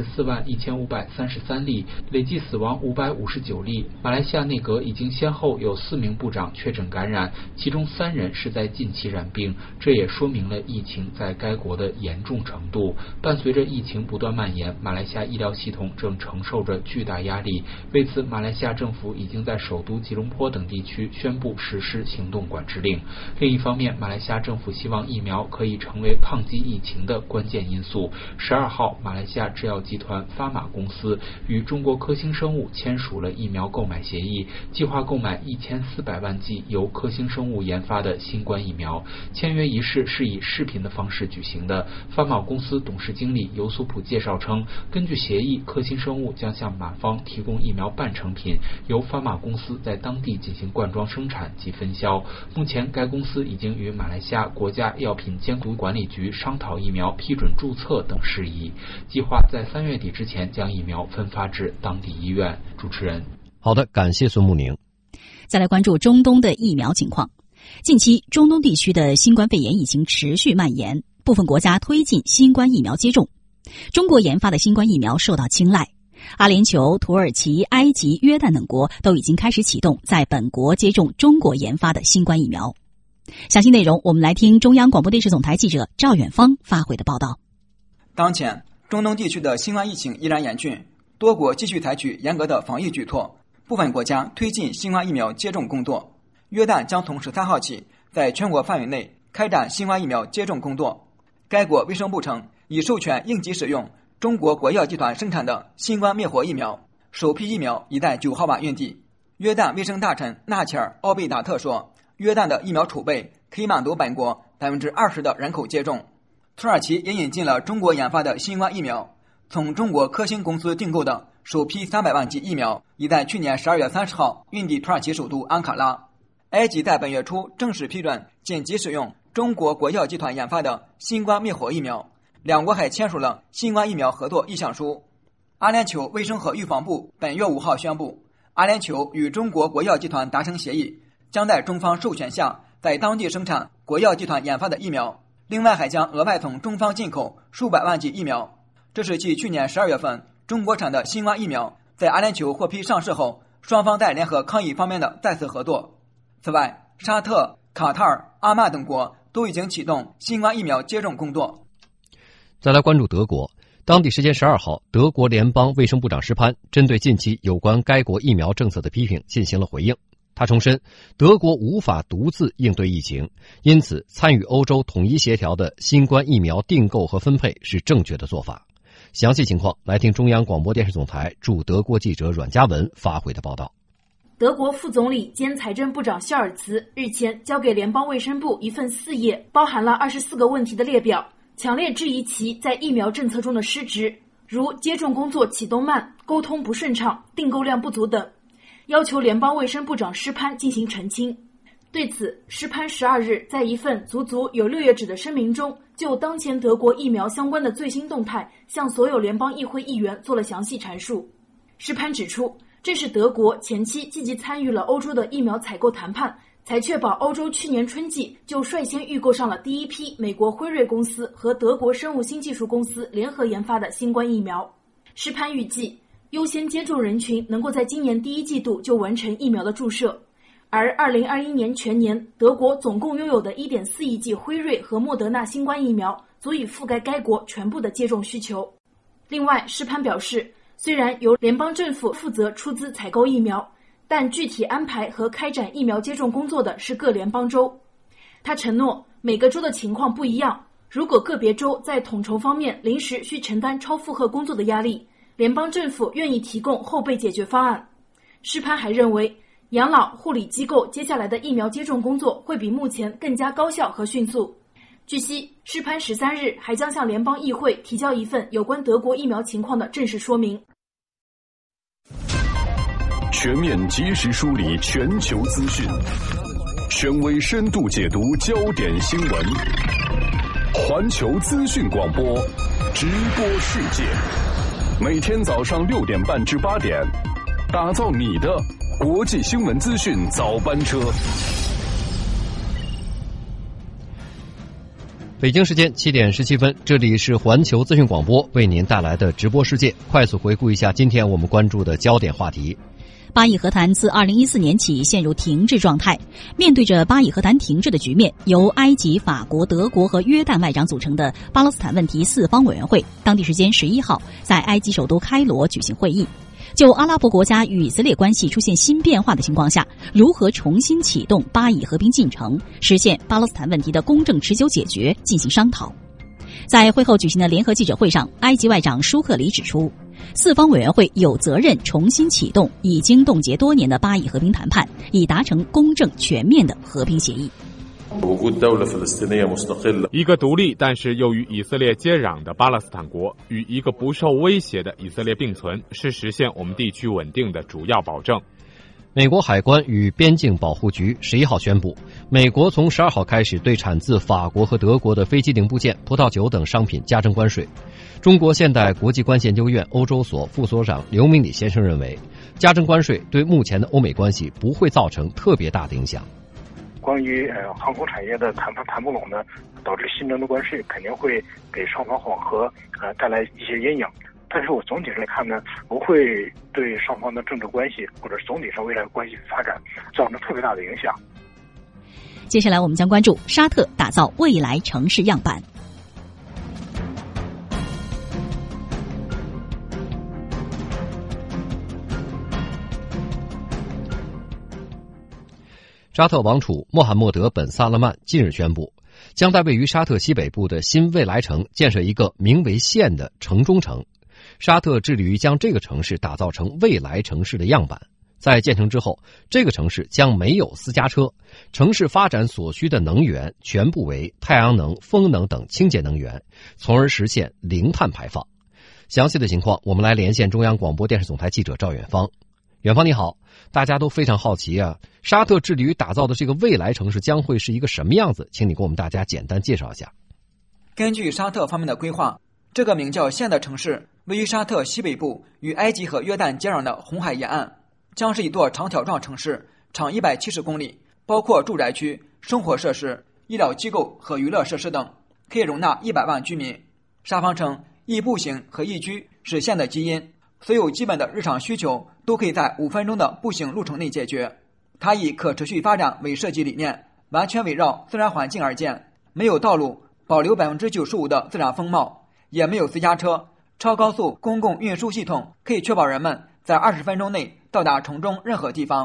141533例，累计死亡559例。马来西亚内阁已经先后有4名部长确诊感染，其中3人是在近期染病，这也说明了疫情在该国的严重程度。伴随着疫情不断蔓延，马来西亚医疗系统正承受着巨大压力，为此马来西亚政府已经在首都吉隆坡等地区宣布实施行动管制令。另一方面，马来西亚政府希望疫苗可以成为抗击疫情的关键因素。12号，马来西亚制药集团发马公司与中国科兴生物签署了疫苗购买协议，计划购买1400万剂由科兴生物研发的新冠疫苗。签约仪式是以视频的方式举行的。发马公司董事经理尤苏普介绍称，根据协议，科兴生物将向马方提供疫苗半成品，由发马公司在当地进行灌装生产及分销。目前该公司已经与马来西亚国家药品监督管理局商讨疫苗批准注册等事宜，计划在3月底之前将疫苗分发至当地医院。主持人， 好的，感谢孙慕宁。 再来关注中东的疫苗情况。近期，中东地区的新冠肺炎疫情持续蔓延，部分国家推进新冠疫苗接种。中国研发的新冠疫苗受到青睐，阿联酋、土耳其、埃及、约旦等国都已经开始启动在本国接种中国研发的新冠疫苗。详细内容，我们来听中央广播电视总台记者赵远芳发回的报道。 当前，中东地区的新冠疫情依然严峻，多国继续采取严格的防疫举措，部分国家推进新冠疫苗接种工作。约旦将从13号起在全国范围内开展新冠疫苗接种工作。该国卫生部称，已授权应急使用中国国药集团生产的新冠灭活疫苗，首批疫苗已在9号晚运抵。约旦卫生大臣纳切尔·奥贝达特说，约旦的疫苗储备可以满足本国20%的人口接种。土耳其也引进了中国研发的新冠疫苗，从中国科兴公司订购的首批300万剂疫苗已在去年12月30号运抵土耳其首都安卡拉。埃及在本月初正式批准紧急使用中国国药集团研发的新冠灭活疫苗，两国还签署了新冠疫苗合作意向书。阿联酋卫生和预防部本月5号宣布，阿联酋与中国国药集团达成协议，将在中方授权下在当地生产国药集团研发的疫苗，另外还将额外从中方进口数百万剂疫苗。这是继去年12月份中国产的新冠疫苗在阿联酋获批上市后，双方在联合抗疫方面的再次合作。此外，沙特、卡塔尔、阿曼等国都已经启动新冠疫苗接种工作。 再来关注德国，当地时间12号，德国联邦卫生部长施潘针对近期有关该国疫苗政策的批评进行了回应。 他重申，德国无法独自应对疫情，因此参与欧洲统一协调的新冠疫苗订购和分配是正确的做法。详细情况来听中央广播电视总台驻德国记者阮嘉文发回的报道。 德国副总理兼财政部长肖尔茨日前交给联邦卫生部一份4页包含了24个问题的列表，强烈质疑其在疫苗政策中的失职，如接种工作启动慢、沟通不顺畅、订购量不足等，要求联邦卫生部长施潘进行澄清。对此，施潘12日在一份足足有6页纸的声明中，就当前德国疫苗相关的最新动态向所有联邦议会议员做了详细阐述。施潘指出，这是德国前期积极参与了欧洲的疫苗采购谈判，才确保欧洲去年春季就率先预购上了第一批美国辉瑞公司和德国生物新技术公司联合研发的新冠疫苗。施潘预计，优先接种人群能够在今年第1季度就完成疫苗的注射，而2021年全年德国总共拥有的 1.4 亿剂辉瑞和莫德纳新冠疫苗足以覆盖该国全部的接种需求。另外，施潘表示，虽然由联邦政府负责出资采购疫苗，但具体安排和开展疫苗接种工作的是各联邦州。他承诺，每个州的情况不一样，如果个别州在统筹方面临时需承担超负荷工作的压力，联邦政府愿意提供后备解决方案。施潘还认为，养老护理机构接下来的疫苗接种工作会比目前更加高效和迅速。据悉，施潘13日还将向联邦议会提交一份有关德国疫苗情况的正式说明。 全面及时梳理全球资讯，权威深度解读焦点新闻，环球资讯广播，直播世界，每天早上6点半至8点，打造你的国际新闻资讯早班车。 北京时间7点17分，这里是环球资讯广播为您带来的直播世界。快速回顾一下今天我们关注的焦点话题。 巴以和谈自2014年起陷入停滞状态。面对着巴以和谈停滞的局面，由埃及、法国、德国和约旦外长组成的巴勒斯坦问题4方委员会，当地时间11号在埃及首都开罗举行会议，就阿拉伯国家与以色列关系出现新变化的情况下，如何重新启动巴以和平进程，实现巴勒斯坦问题的公正持久解决进行商讨。在会后举行的联合记者会上，埃及外长舒克里指出，4方委员会有责任重新启动已经冻结多年的巴以和平谈判，以达成公正全面的和平协议。 一个独立但是又与以色列接壤的巴勒斯坦国与一个不受威胁的以色列并存，是实现我们地区稳定的主要保证。 美国海关与边境保护局11号宣布，美国从12号开始对产自法国和德国的飞机零部件、葡萄酒等商品加征关税。中国现代国际关系研究院欧洲所副所长刘明礼先生认为，加征关税对目前的欧美关系不会造成特别大的影响。 关于航空产业的谈判谈不拢呢，导致新增的关税肯定会给双方缓和带来一些阴影。但是我总体上来看呢，不会对双方的政治关系或者总体上未来关系发展造成特别大的影响。 接下来我们将关注沙特打造未来城市样板。 沙特王储穆罕默德本萨勒曼近日宣布，将在位于沙特西北部的新未来城建设一个名为县的城中城。沙特致力于将这个城市打造成未来城市的样板。在建成之后，这个城市将没有私家车，城市发展所需的能源全部为太阳能、风能等清洁能源，从而实现零碳排放。详细的情况，我们来连线中央广播电视总台记者赵远芳。远芳你好，大家都非常好奇啊，沙特致力于打造的这个未来城市将会是一个什么样子？请你给我们大家简单介绍一下。 根据沙特方面的规划，这个名叫县的城市位于沙特西北部与埃及和约旦接壤的红海沿岸，将是一座长条状城市，长170公里，包括住宅区、生活设施、医疗机构和娱乐设施等，可以容纳100万居民。沙方称，易步行和易居是县的基因，所有基本的日常需求都可以在5分钟的步行路程内解决。它以可持续发展为设计理念，完全围绕自然环境而建，没有道路，保留95%的自然风貌，也没有私家车。超高速公共运输系统可以确保人们在20分钟内到达城中任何地方。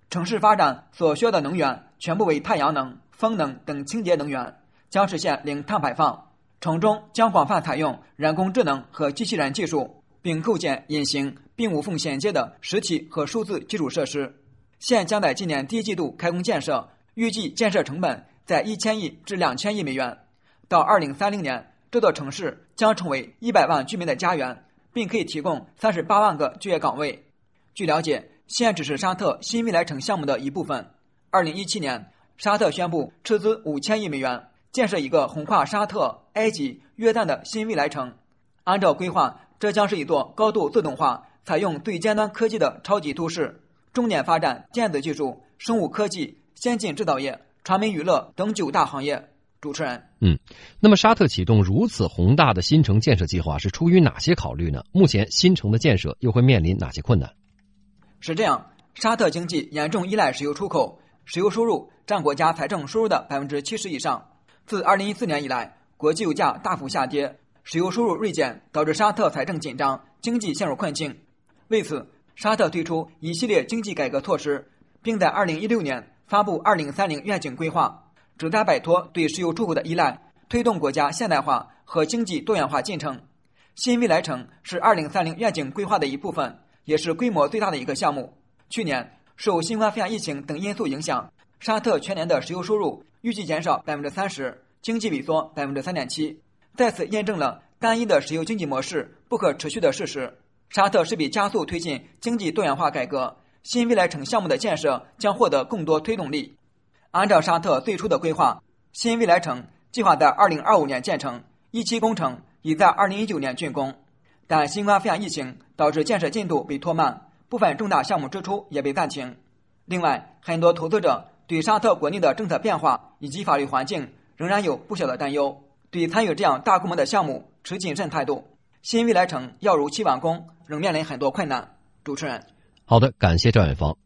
城市发展所需要的能源全部为太阳能、风能等清洁能源，将实现零碳排放。城中将广泛采用人工智能和机器人技术，并构建隐形并无缝衔接的实体和数字基础设施。县将在今年第一季度开工建设，预计建设成本在1000亿至2000亿美元。到2030年，这座城市将成为100万居民的家园，并可以提供38万个就业岗位。据了解，县只是沙特新未来城项目的一部分。2017年，沙特宣布斥资5000亿美元建设一个横跨沙特、埃及、约旦的新未来城。按照规划，这将是一座高度自动化、采用最尖端科技的超级都市，重点发展电子技术、生物科技、先进制造业、传媒娱乐等9大行业。主持人， 那么沙特启动如此宏大的新城建设计划是出于哪些考虑呢？目前新城的建设又会面临哪些困难？ 是这样，沙特经济严重依赖石油出口，石油收入占国家财政收入的70%以上。自2014年以来，国际油价大幅下跌，石油收入锐减，导致沙特财政紧张，经济陷入困境。为此，沙特推出一系列经济改革措施，并在2016年发布2030愿景规划，旨在摆脱对石油出口的依赖，推动国家现代化和经济多元化进程。新未来城是2030愿景规划的一部分，也是规模最大的一个项目。去年受新冠肺炎疫情等因素影响，沙特全年的石油收入预计减少30%，经济萎缩3.7%，再次验证了单一的石油经济模式不可持续的事实。沙特势必加速推进经济多元化改革，新未来城项目的建设将获得更多推动力。按照沙特最初的规划，新未来城计划在2025年建成，一期工程已在2019年竣工，但新冠肺炎疫情导致建设进度被拖慢，部分重大项目支出也被暂停。另外，很多投资者对沙特国内的政策变化以及法律环境仍然有不小的担忧，对参与这样大规模的项目持谨慎态度。新未来城要如期完工，仍面临很多困难。主持人， 好的，感谢赵远芳。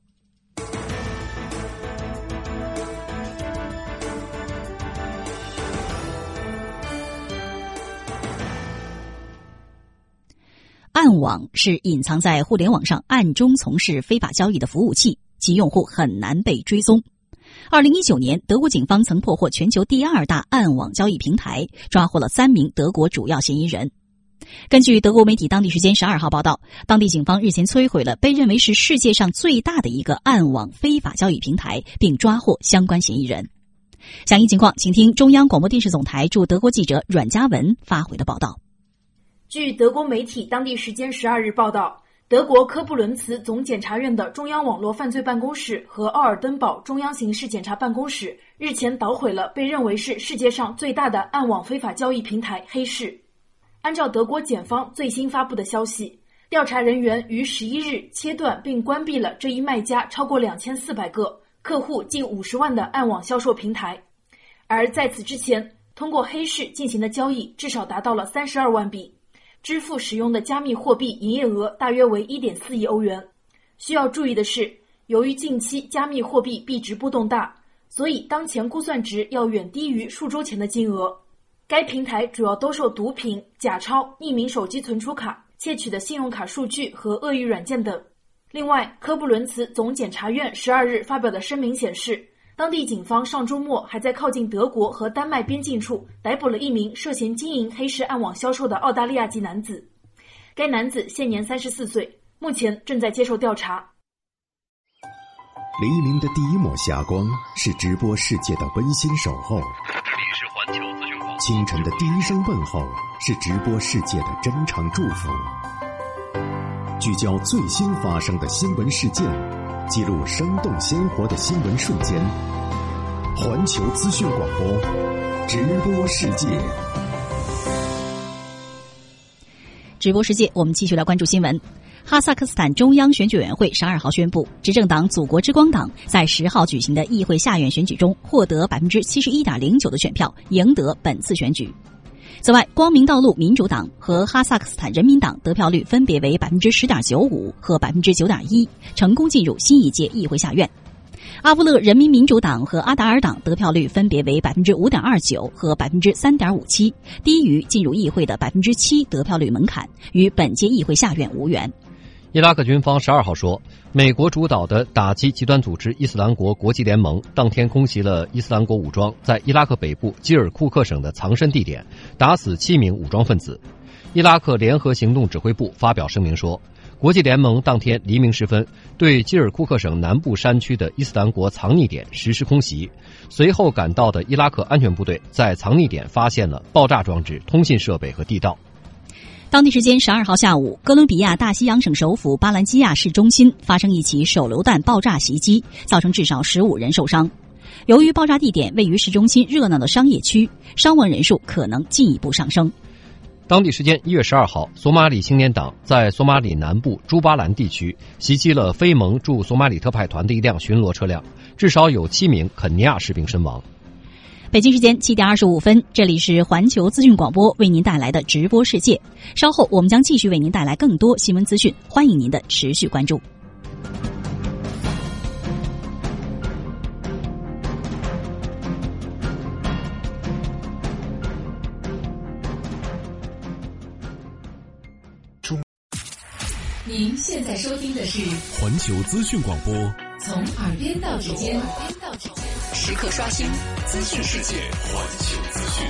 暗网是隐藏在互联网上暗中从事非法交易的服务器，其用户很难被追踪。2019年，德国警方曾破获全球第2大暗网交易平台，抓获了3名德国主要嫌疑人。根据德国媒体当地时间12号报道，当地警方日前摧毁了被认为是世界上最大的一个暗网非法交易平台，并抓获相关嫌疑人。详细情况，请听中央广播电视总台驻德国记者阮嘉文发回的报道。 据德国媒体当地时间12日报道，德国科布伦茨总检察院的中央网络犯罪办公室和奥尔登堡中央刑事检察办公室日前捣毁了被认为是世界上最大的暗网非法交易平台黑市。按照德国检方最新发布的消息，调查人员于11日切断并关闭了这一卖家超过2400个、客户近50万的暗网销售平台，而在此之前，通过黑市进行的交易至少达到了32万笔。支付使用的加密货币营业额大约为 1.4 亿欧元。需要注意的是，由于近期加密货币币值波动大，所以当前估算值要远低于数周前的金额。该平台主要兜售毒品、假钞、匿名手机存储卡、窃取的信用卡数据和恶意软件等。另外，科布伦茨总检察院12日发表的声明显示，当地警方上周末还在靠近德国和丹麦边境处逮捕了一名涉嫌经营黑市暗网销售的澳大利亚籍男子。该男子现年34岁，目前正在接受调查。 黎明的第一抹霞光是直播世界的温馨守候， 这里是环球资讯广播。 清晨的第一声问候是直播世界的真诚祝福。聚焦最新发生的新闻事件，记录生动鲜活的新闻瞬间。环球资讯广播，直播世界。 直播世界，我们继续来关注新闻。哈萨克斯坦中央选举委员会12号宣布，执政党祖国之光党在10号举行的议会下院选举中获得 71.09% 的选票，赢得本次选举。此外，光明道路民主党和哈萨克斯坦人民党得票率分别为 10.95% 和 9.1%， 成功进入新一届议会下院。阿夫勒人民民主党和阿达尔党得票率分别为 5.29% 和 3.57%， 低于进入议会的 7% 得票率门槛，与本届议会下院无缘。 伊拉克军方12号说，美国主导的打击极端组织伊斯兰国国际联盟当天空袭了伊斯兰国武装在伊拉克北部基尔库克省的藏身地点，打死7名武装分子。伊拉克联合行动指挥部发表声明说，国际联盟当天黎明时分对基尔库克省南部山区的伊斯兰国藏匿点实施空袭，随后赶到的伊拉克安全部队在藏匿点发现了爆炸装置、通信设备和地道。 当地时间12号下午，哥伦比亚大西洋省首府巴兰基亚市中心发生一起手榴弹爆炸袭击，造成至少15人受伤。由于爆炸地点位于市中心热闹的商业区，伤亡人数可能进一步上升。 当地时间1月12号，索马里青年党在索马里南部朱巴兰地区袭击了非盟驻索马里特派团的一辆巡逻车辆，至少有7名肯尼亚士兵身亡。 北京时间7点25分，这里是环球资讯广播为您带来的直播世界。稍后我们将继续为您带来更多新闻资讯，欢迎您的持续关注。 您现在收听的是环球资讯广播， 从耳边到指尖，时刻刷新资讯世界。 环球资讯。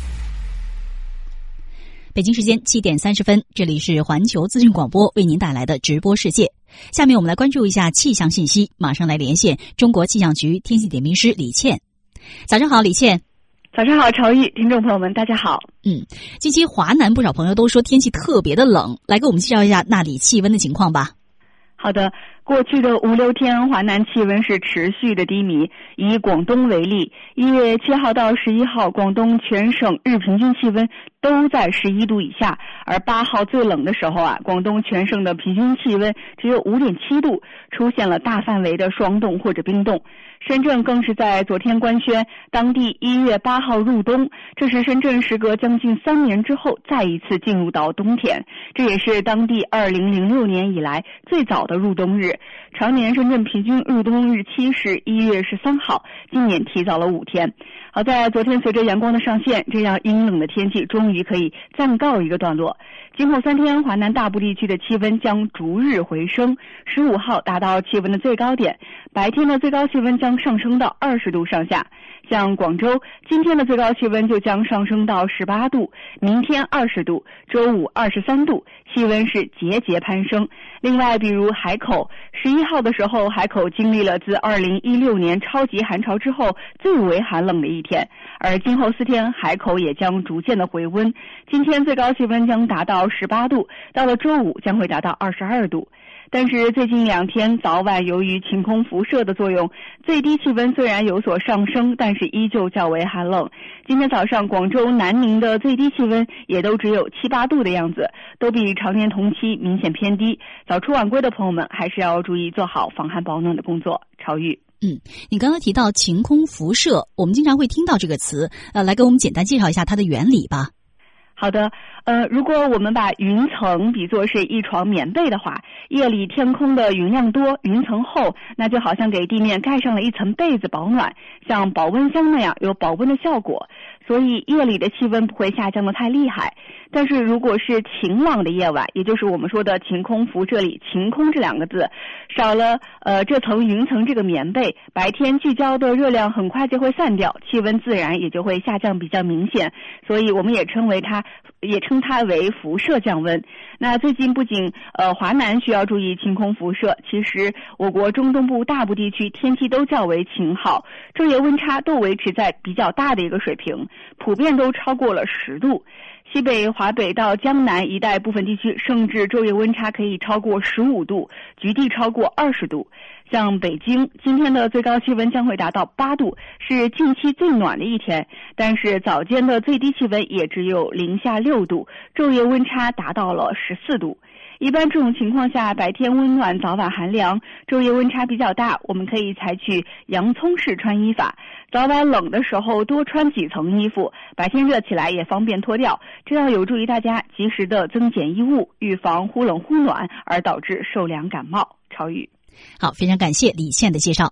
北京时间7点30分，这里是环球资讯广播为您带来的直播世界。下面我们来关注一下气象信息，马上来连线中国气象局天气点评师李倩。早上好，李倩。 早上好，朝玉，听众朋友们，大家好。 近期华南不少朋友都说天气特别的冷，来给我们介绍一下那里气温的情况吧。 好的，过去的5、6天，华南气温是持续的低迷。以广东为例，1月7号到11号，广东全省日平均气温都在11度以下，而8号最冷的时候广东全省的平均气温只有5.7度，出现了大范围的霜冻或者冰冻。深圳更是在昨天官宣，当地1月8号入冬，这是深圳时隔将近3年之后再一次进入到冬天，这也是当地2006年以来最早的入冬日。常年深圳平均入冬日期是1月13号，今年提早了5天。好在昨天随着阳光的上线，这样阴冷的天气终于可以暂告一个段落。今后3天，华南大部地区的气温将逐日回升，15号达到气温的最高点，白天的最高气温将上升到20度上下。像广州，今天的最高气温就将上升到18度，明天20度，周五23度，气温是节节攀升。另外，比如海口，11号的时候，海口经历了自2016年超级寒潮之后最为寒冷的一天，而今后4天，海口也将逐渐的回温。今天最高气温将达到18度，到了周五将会达到22度。但是最近2天早晚由于晴空辐射的作用，最低气温虽然有所上升，但是依旧较为寒冷。今天早上广州、南宁的最低气温也都只有7、8度的样子，都比常年同期明显偏低。早出晚归的朋友们还是要注意做好防寒保暖的工作。朝玉。 你刚才提到晴空辐射，我们经常会听到这个词，来给我们简单介绍一下它的原理吧。 好的，如果我们把云层比作是一床棉被的话，夜里天空的云量多，云层厚，那就好像给地面盖上了一层被子保暖，像保温箱那样有保温的效果，所以夜里的气温不会下降得太厉害。但是如果是晴朗的夜晚，也就是我们说的晴空辐射里晴空这2个字，少了这层云层这个棉被，白天聚焦的热量很快就会散掉，气温自然也就会下降比较明显，所以我们也称它为辐射降温。那最近不仅华南需要注意晴空辐射，其实我国中东部大部地区天气都较为晴好，昼夜温差都维持在比较大的一个水平，普遍都超过了10度。西北、华北到江南一带部分地区甚至昼夜温差可以超过15度，局地超过20度。像北京，今天的最高气温将会达到8度，是近期最暖的一天，但是早间的最低气温也只有零下6度，昼夜温差达到了14度。一般这种情况下，白天温暖，早晚寒凉，昼夜温差比较大，我们可以采取洋葱式穿衣法，早晚冷的时候多穿几层衣服，白天热起来也方便脱掉，这样有助于大家及时的增减衣物，预防忽冷忽暖而导致受凉感冒。朝宇。 好，非常感谢李倩的介绍。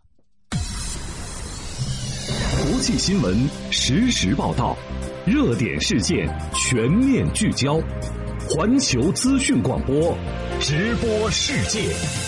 国际新闻实时报道，热点事件全面聚焦。环球资讯广播， 直播世界。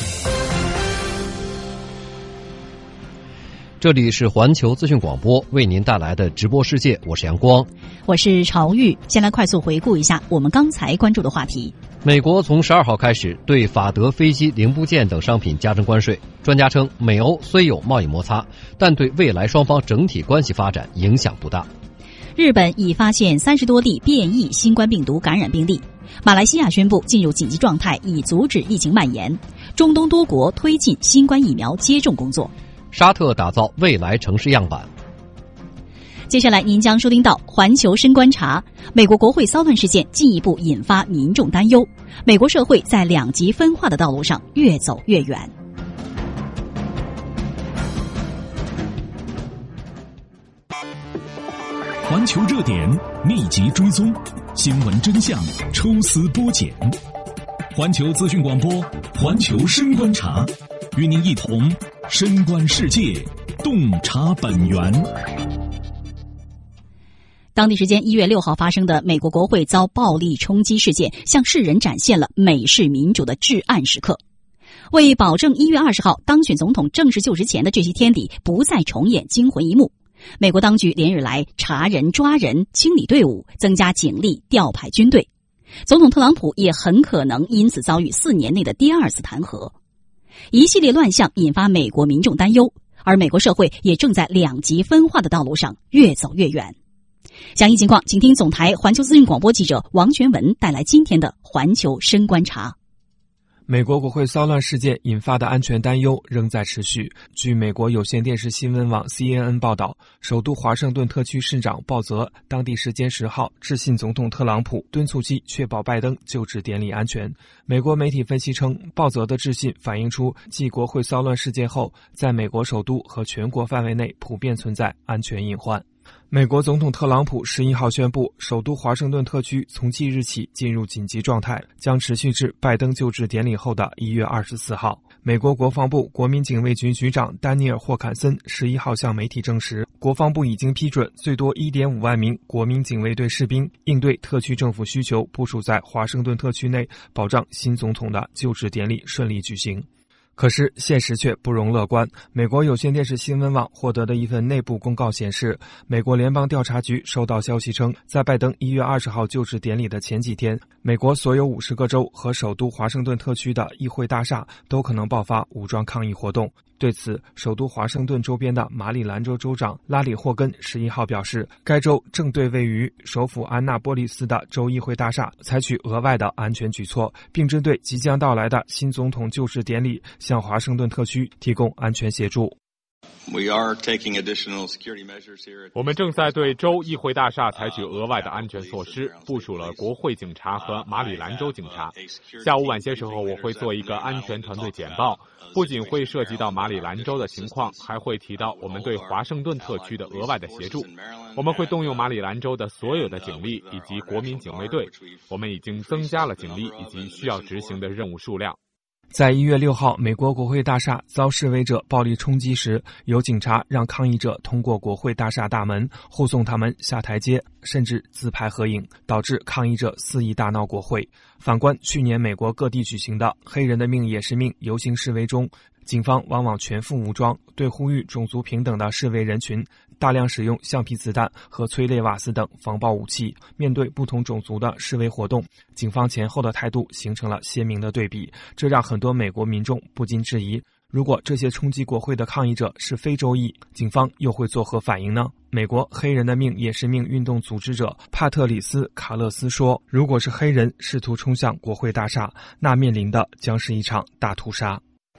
这里是环球资讯广播为您带来的直播世界，我是阳光， 我是朝玉。先来快速回顾一下我们刚才关注的话题。 美国从12号开始对法德飞机零部件等商品加征关税。专家称，美欧虽有贸易摩擦，但对未来双方整体关系发展影响不大。 日本已发现30多例变异新冠病毒感染病例。马来西亚宣布进入紧急状态，以阻止疫情蔓延。中东多国推进新冠疫苗接种工作。 沙特打造未来城市样板。 接下来您将收听到环球深观察，美国国会骚乱事件进一步引发民众担忧，美国社会在两极分化的道路上越走越远。 环球热点密集追踪，新闻真相抽丝剥茧。环球资讯广播，环球深观察，与您一同深观世界，洞察本源。 当地时间1月6号发生的美国国会遭暴力冲击事件，向世人展现了美式民主的至暗时刻。为保证1月20号当选总统正式就职前的这些天里不再重演惊魂一幕，美国当局连日来查人、抓人、清理队伍，增加警力、调派军队。总统特朗普也很可能因此遭遇4年内的第2次弹劾。一系列乱象引发美国民众担忧，而美国社会也正在两极分化的道路上越走越远。详细情况，请听总台环球资讯广播记者王全文带来今天的环球深观察。 美国国会骚乱事件引发的安全担忧仍在持续。据美国有线电视新闻网 CNN 报道，首都华盛顿特区市长鲍泽当地时间10号致信总统特朗普，敦促其确保拜登就职典礼安全。美国媒体分析称，鲍泽的致信反映出继国会骚乱事件后，在美国首都和全国范围内普遍存在安全隐患。美国总统特朗普11号宣布，首都华盛顿特区从即日起进入紧急状态，将持续至拜登就职典礼后的1月24号。美国国防部国民警卫局局长丹尼尔·霍坎森11号向媒体证实，国防部已经批准最多 1.5 万名国民警卫队士兵应对特区政府需求，部署在华盛顿特区内，保障新总统的就职典礼顺利举行。可是现实却不容乐观。美国有线电视新闻网获得的一份内部公告显示，美国联邦调查局收到消息称，在拜登1月20号就职典礼的前几天，美国所有50个州和首都华盛顿特区的议会大厦都可能爆发武装抗议活动。对此，首都华盛顿周边的马里兰州州长拉里·霍根11号表示，该州正对位于首府安纳波利斯的州议会大厦采取额外的安全举措，并针对即将到来的新总统就职典礼向华盛顿特区提供安全协助。 我们正在对州议会大厦采取额外的安全措施，部署了国会警察和马里兰州警察。下午晚些时候，我会做一个安全团队简报，不仅会涉及到马里兰州的情况，还会提到我们对华盛顿特区的额外的协助。我们会动用马里兰州的所有的警力以及国民警卫队，我们已经增加了警力以及需要执行的任务数量。 在1月6号美国国会大厦遭示威者暴力冲击时，有警察让抗议者通过国会大厦大门，护送他们下台阶，甚至自拍合影，导致抗议者肆意大闹国会。反观去年美国各地举行的黑人的命也是命游行示威中，警方往往全副武装，对呼吁种族平等的示威人群大量使用橡皮子弹和催泪瓦斯等防暴武器。面对不同种族的示威活动，警方前后的态度形成了鲜明的对比，这让很多美国民众不禁质疑，如果这些冲击国会的抗议者是非洲裔，警方又会作何反应呢？美国黑人的命也是命运动组织者帕特里斯·卡勒斯说，如果是黑人试图冲向国会大厦，那面临的将是一场大屠杀。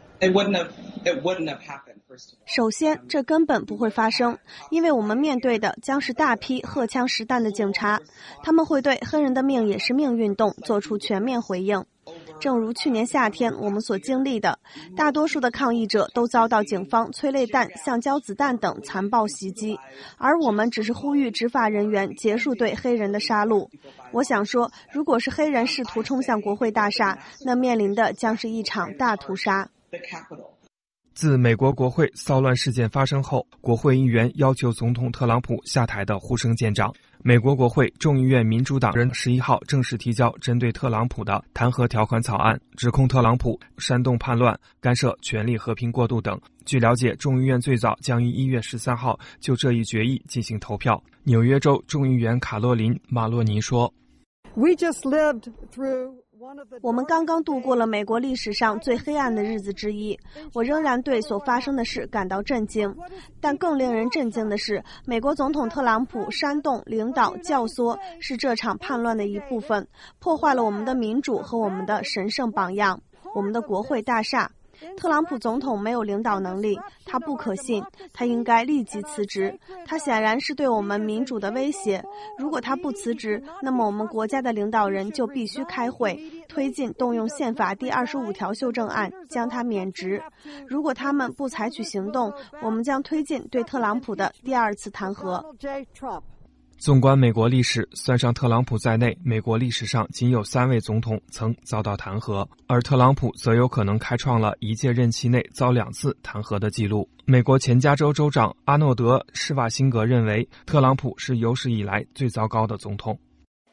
首先，这根本不会发生，因为我们面对的将是大批荷枪实弹的警察，他们会对黑人的命也是命运动做出全面回应。正如去年夏天我们所经历的，大多数的抗议者都遭到警方催泪弹、橡胶子弹等残暴袭击，而我们只是呼吁执法人员结束对黑人的杀戮。我想说，如果是黑人试图冲向国会大厦，那面临的将是一场大屠杀。 自美国国会骚乱事件发生后，国会议员要求总统特朗普下台的呼声渐长。美国国会众议院民主党人11号正式提交针对特朗普的弹劾条款草案，指控特朗普煽动叛乱、干涉权力和平过渡等。据了解，众议院最早将于1月13号就这一决议进行投票。纽约州众议员卡洛琳·马洛尼说， 我们刚刚度过了美国历史上最黑暗的日子之一，我仍然对所发生的事感到震惊。但更令人震惊的是，美国总统特朗普煽动、领导、教唆是这场叛乱的一部分，破坏了我们的民主和我们的神圣榜样，我们的国会大厦。特朗普总统没有领导能力，他不可信，他应该立即辞职。他显然是对我们民主的威胁。如果他不辞职，那么我们国家的领导人就必须开会，推进动用宪法第25条修正案，将他免职。如果他们不采取行动，我们将推进对特朗普的第2次弹劾。 纵观美国历史，算上特朗普在内，美国历史上仅有3位总统曾遭到弹劾，而特朗普则有可能开创了一届任期内遭2次弹劾的记录。美国前加州州长阿诺德·施瓦辛格认为，特朗普是有史以来最糟糕的总统。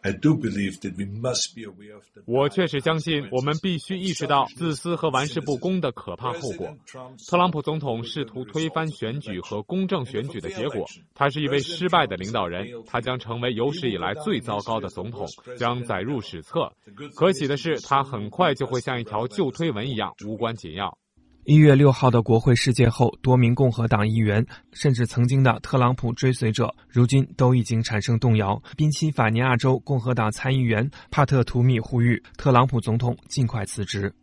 我确实相信，我们必须意识到自私和玩世不恭的可怕后果。特朗普总统试图推翻选举和公正选举的结果，他是一位失败的领导人，他将成为有史以来最糟糕的总统，将载入史册。可喜的是，他很快就会像一条旧推文一样无关紧要。 1月6号的国会事件后，多名共和党议员，甚至曾经的特朗普追随者，如今都已经产生动摇。宾夕法尼亚州共和党参议员帕特图米呼吁特朗普总统尽快辞职。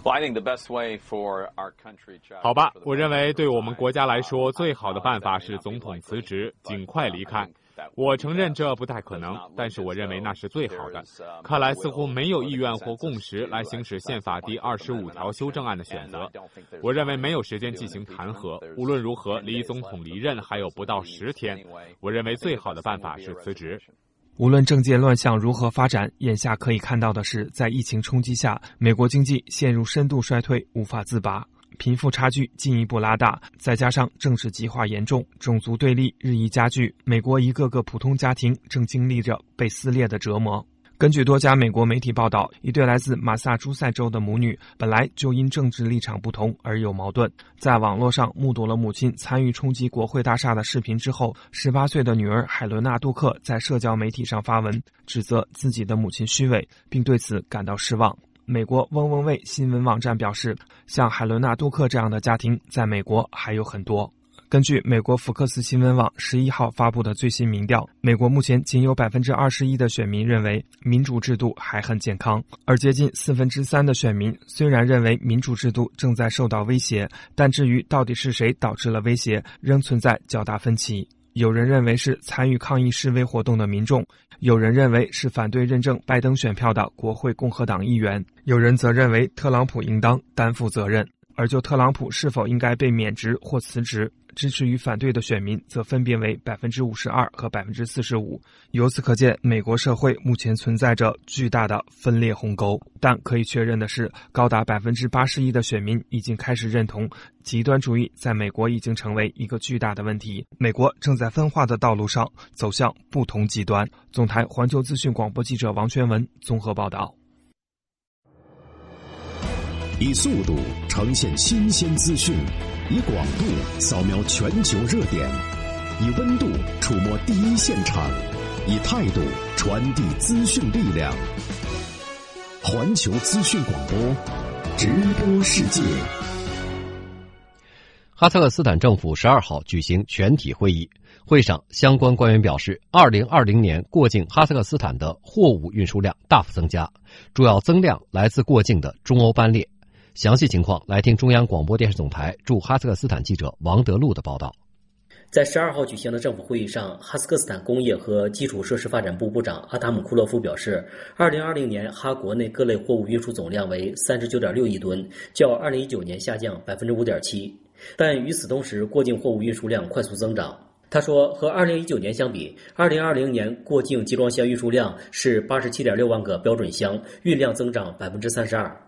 好吧，我认为对我们国家来说，最好的办法是总统辞职，尽快离开。我承认这不太可能，但是我认为那是最好的。看来似乎没有意愿或共识来行使宪法第25条修正案的选择。我认为没有时间进行弹劾，无论如何，离总统离任还有不到10天。我认为最好的办法是辞职。 无论政界乱象如何发展，眼下可以看到的是，在疫情冲击下，美国经济陷入深度衰退，无法自拔。贫富差距进一步拉大，再加上政治极化严重，种族对立日益加剧，美国一个个普通家庭正经历着被撕裂的折磨。根据多家美国媒体报道，一对来自马萨诸塞州的母女本来就因政治立场不同而有矛盾，在网络上目睹了母亲参与冲击国会大厦的视频之后，18岁的女儿海伦娜·杜克在社交媒体上发文，指责自己的母亲虚伪，并对此感到失望。美国嗡嗡卫新闻网站表示，像海伦娜·杜克这样的家庭在美国还有很多。根据美国福克斯新闻网11号发布的最新民调，美国目前仅有 21% 的选民认为民主制度还很健康，而接近3/4的选民虽然认为民主制度正在受到威胁，但至于到底是谁导致了威胁，仍存在较大分歧。有人认为是参与抗议示威活动的民众，有人认为是反对认证拜登选票的国会共和党议员，有人则认为特朗普应当担负责任。而就特朗普是否应该被免职或辞职，支持与反对的选民则分别为 52% 和 45%。 由此可见，美国社会目前存在着巨大的分裂鸿沟。但可以确认的是，高达 81% 的选民已经开始认同极端主义在美国已经成为一个巨大的问题，美国正在分化的道路上走向不同极端。总台环球资讯广播记者王全文综合报道。 以速度呈现新鲜资讯，以广度扫描全球热点，以温度触摸第一现场，以态度传递资讯力量。环球资讯广播，直播世界。 哈萨克斯坦政府12号举行全体会议，会上相关官员表示，2020年过境哈萨克斯坦的货物运输量大幅增加，主要增量来自过境的中欧班列。详细情况来听中央广播电视总台驻哈萨克斯坦记者王德禄的报道。 在12号举行的政府会议上，哈萨克斯坦工业和基础设施发展部部长阿塔姆库洛夫表示，2020年哈国内各类货物运输总量为 39.6 亿吨，较2019年下降 5.7%， 但与此同时，过境货物运输量快速增长。他说，和2019年相比，2020年过境集装箱运输量是 87.6 万个标准箱，运量增长 32%。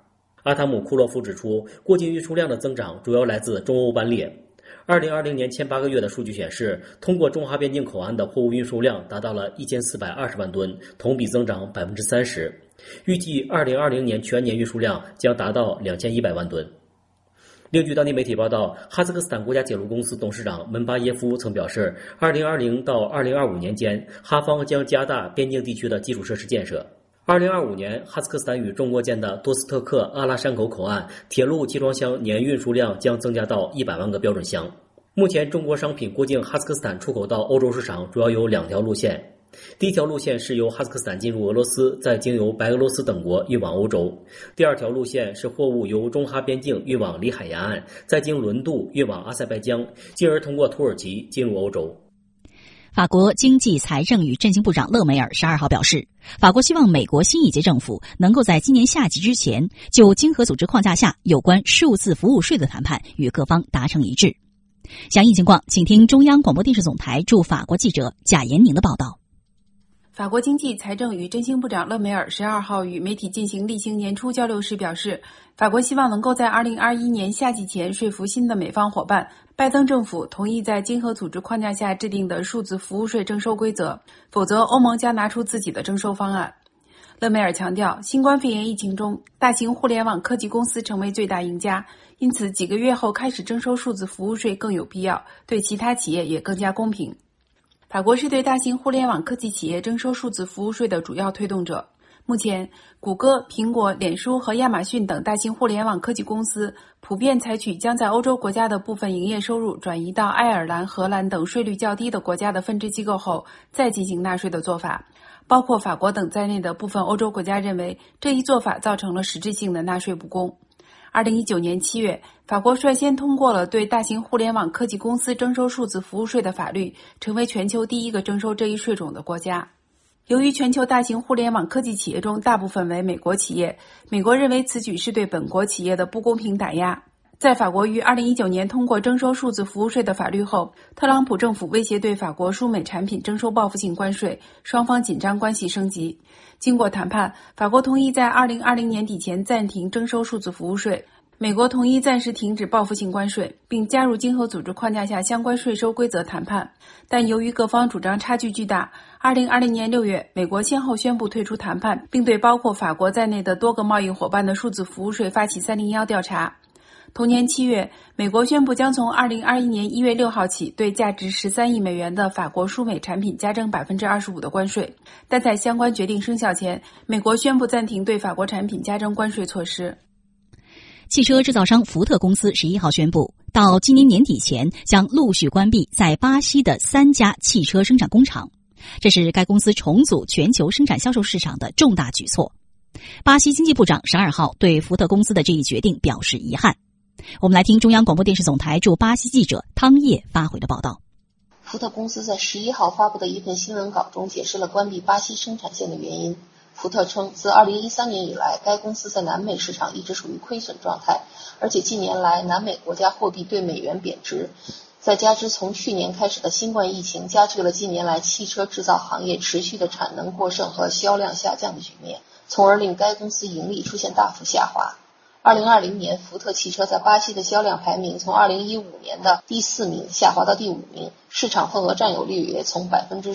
阿塔姆库洛夫指出，过境运输量的增长主要来自中欧班列。2020年前8个月的数据显示，通过中哈边境口岸的货物运输量达到了1420万吨，同比增长30%。预计2020年全年运输量将达到2100万吨。另据当地媒体报道，哈萨克斯坦国家铁路公司董事长门巴耶夫曾表示，2020到2025年间，哈方将加大边境地区的基础设施建设。2025年，哈萨克斯坦与中国间的多斯特克阿拉山口口岸铁路集装箱年运输量将增加到100万个标准箱。目前，中国商品过境哈萨克斯坦出口到欧洲市场主要有2条路线。第一条路线是由哈萨克斯坦进入俄罗斯，再经由白俄罗斯等国运往欧洲。第二条路线是货物由中哈边境运往里海沿岸，再经轮渡运往阿塞拜疆，进而通过土耳其进入欧洲。 法国经济财政与振兴部长勒梅尔12号表示，法国希望美国新一届政府能够在今年夏季之前就经合组织框架下有关数字服务税的谈判与各方达成一致。详细情况，请听中央广播电视总台驻法国记者贾延宁的报道。 法国经济财政与振兴部长勒梅尔12号与媒体进行例行年初交流时表示，法国希望能够在2021年夏季前说服新的美方伙伴，拜登政府同意在经合组织框架下制定的数字服务税征收规则，否则欧盟将拿出自己的征收方案。勒梅尔强调，新冠肺炎疫情中，大型互联网科技公司成为最大赢家，因此几个月后开始征收数字服务税更有必要，对其他企业也更加公平。法国是对大型互联网科技企业征收数字服务税的主要推动者。目前，谷歌、苹果、脸书和亚马逊等大型互联网科技公司普遍采取将在欧洲国家的部分营业收入转移到爱尔兰、荷兰等税率较低的国家的分支机构后再进行纳税的做法。包括法国等在内的部分欧洲国家认为，这一做法造成了实质性的纳税不公。2019年7月，法国率先通过了对大型互联网科技公司征收数字服务税的法律，成为全球第一个征收这一税种的国家。由于全球大型互联网科技企业中大部分为美国企业，美国认为此举是对本国企业的不公平打压。在法国于2019年通过征收数字服务税的法律后，特朗普政府威胁对法国输美产品征收报复性关税，双方紧张关系升级。经过谈判，法国同意在2020年底前暂停征收数字服务税，美国同意暂时停止报复性关税，并加入经合组织框架下相关税收规则谈判。但由于各方主张差距巨大，2020年6月，美国先后宣布退出谈判，并对包括法国在内的多个贸易伙伴的数字服务税发起301调查。同年7月，美国宣布将从2021年1月6号起对价值13亿美元的法国输美产品加征 25% 的关税，但在相关决定生效前，美国宣布暂停对法国产品加征关税措施。 汽车制造商福特公司11号宣布，到今年年底前将陆续关闭在巴西的3家汽车生产工厂，这是该公司重组全球生产销售市场的重大举措。巴西经济部长12号对福特公司的这一决定表示遗憾。我们来听中央广播电视总台驻巴西记者汤叶发回的报道。 福特公司在11号发布的一份新闻稿中解释了关闭巴西生产线的原因。福特称，自2013年以来，该公司在南美市场一直处于亏损状态，而且近年来南美国家货币对美元贬值，再加之从去年开始的新冠疫情加剧了近年来汽车制造行业持续的产能过剩和销量下降的局面，从而令该公司盈利出现大幅下滑。2020年，福特汽车在巴西的销量排名从2015年的第4名下滑到第5名，市场份额占有率也从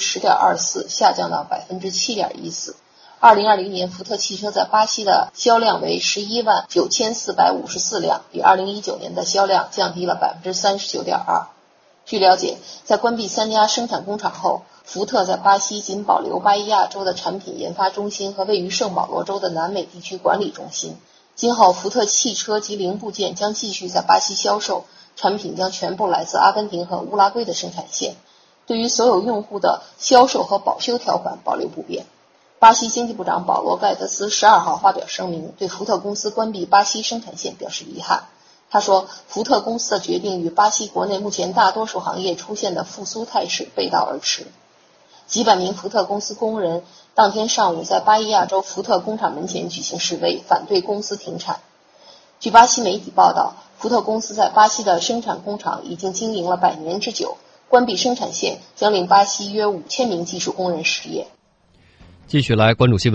10.24% 下降到 7.14%。2020年，福特汽车在巴西的销量为119454辆，比2019年的销量降低了 39.2%。据了解，在关闭3家生产工厂后，福特在巴西仅保留巴伊亚州的产品研发中心和位于圣保罗州的南美地区管理中心。今后，福特汽车及零部件将继续在巴西销售，产品将全部来自阿根廷和乌拉圭的生产线。对于所有用户的销售和保修条款保留不变。巴西经济部长保罗·盖德斯12号发表声明，对福特公司关闭巴西生产线表示遗憾。他说，福特公司的决定与巴西国内目前大多数行业出现的复苏态势背道而驰。几百名福特公司工人当天上午在巴伊亚州福特工厂门前举行示威，反对公司停产。据巴西媒体报道，福特公司在巴西的生产工厂已经经营了100年之久，关闭生产线将令巴西约5000名技术工人失业。 继续来关注新闻。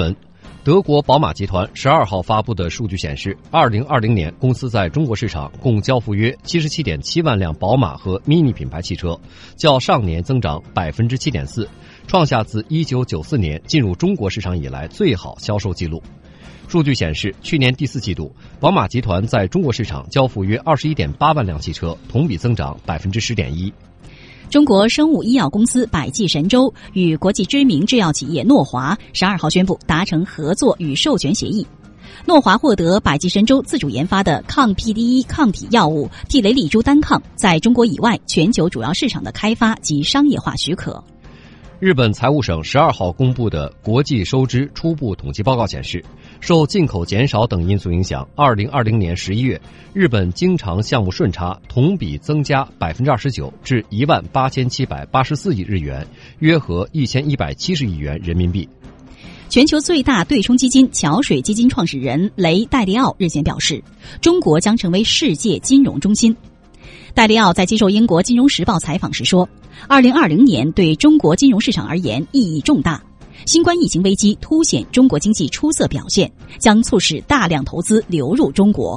德国宝马集团12号发布的数据显示，2020年公司在中国市场共交付约 77.7 万辆宝马和 MINI 品牌汽车，较上年增长 7.4%， 创下自1994年进入中国市场以来最好销售记录。数据显示，去年第4季度，宝马集团在中国市场交付约 21.8 万辆汽车，同比增长 10.1%。 中国生物医药公司百济神州与国际知名制药企业诺华12号宣布达成合作与授权协议。诺华获得百济神州自主研发的抗 PDE 抗体药物替雷利珠单抗在中国以外全球主要市场的开发及商业化许可。 日本财务省12号公布的国际收支初步统计报告显示，受进口减少等因素影响，2020年11月，日本经常项目顺差同比增加 29% 至18784亿日元，约合1170亿元人民币。 全球最大对冲基金桥水基金创始人雷戴利奥日前表示，中国将成为世界金融中心。戴利奥在接受英国《金融时报》采访时说，2020年对中国金融市场而言意义重大，新冠疫情危机凸显中国经济出色表现，将促使大量投资流入中国。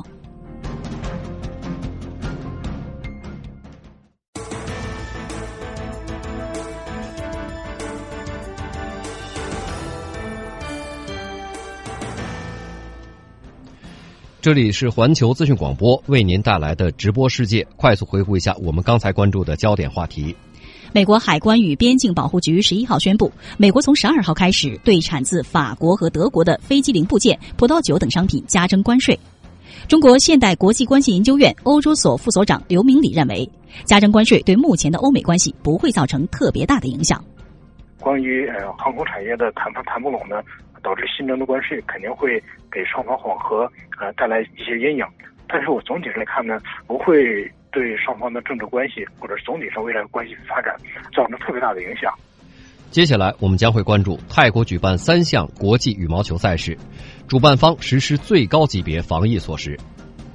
这里是环球资讯广播为您带来的直播世界，快速回顾一下我们刚才关注的焦点话题。 美国海关与边境保护局11号宣布，美国从12号开始对产自法国和德国的飞机零部件、葡萄酒等商品加征关税。中国现代国际关系研究院欧洲所副所长刘明礼认为，加征关税对目前的欧美关系不会造成特别大的影响。 关于航空产业的谈不拢呢，导致新增的关税肯定会给双方缓和带来一些阴影，但是我总体上来看呢，不会对双方的政治关系或者总体上未来关系发展造成特别大的影响。 接下来我们将会关注泰国举办3项国际羽毛球赛事，主办方实施最高级别防疫措施。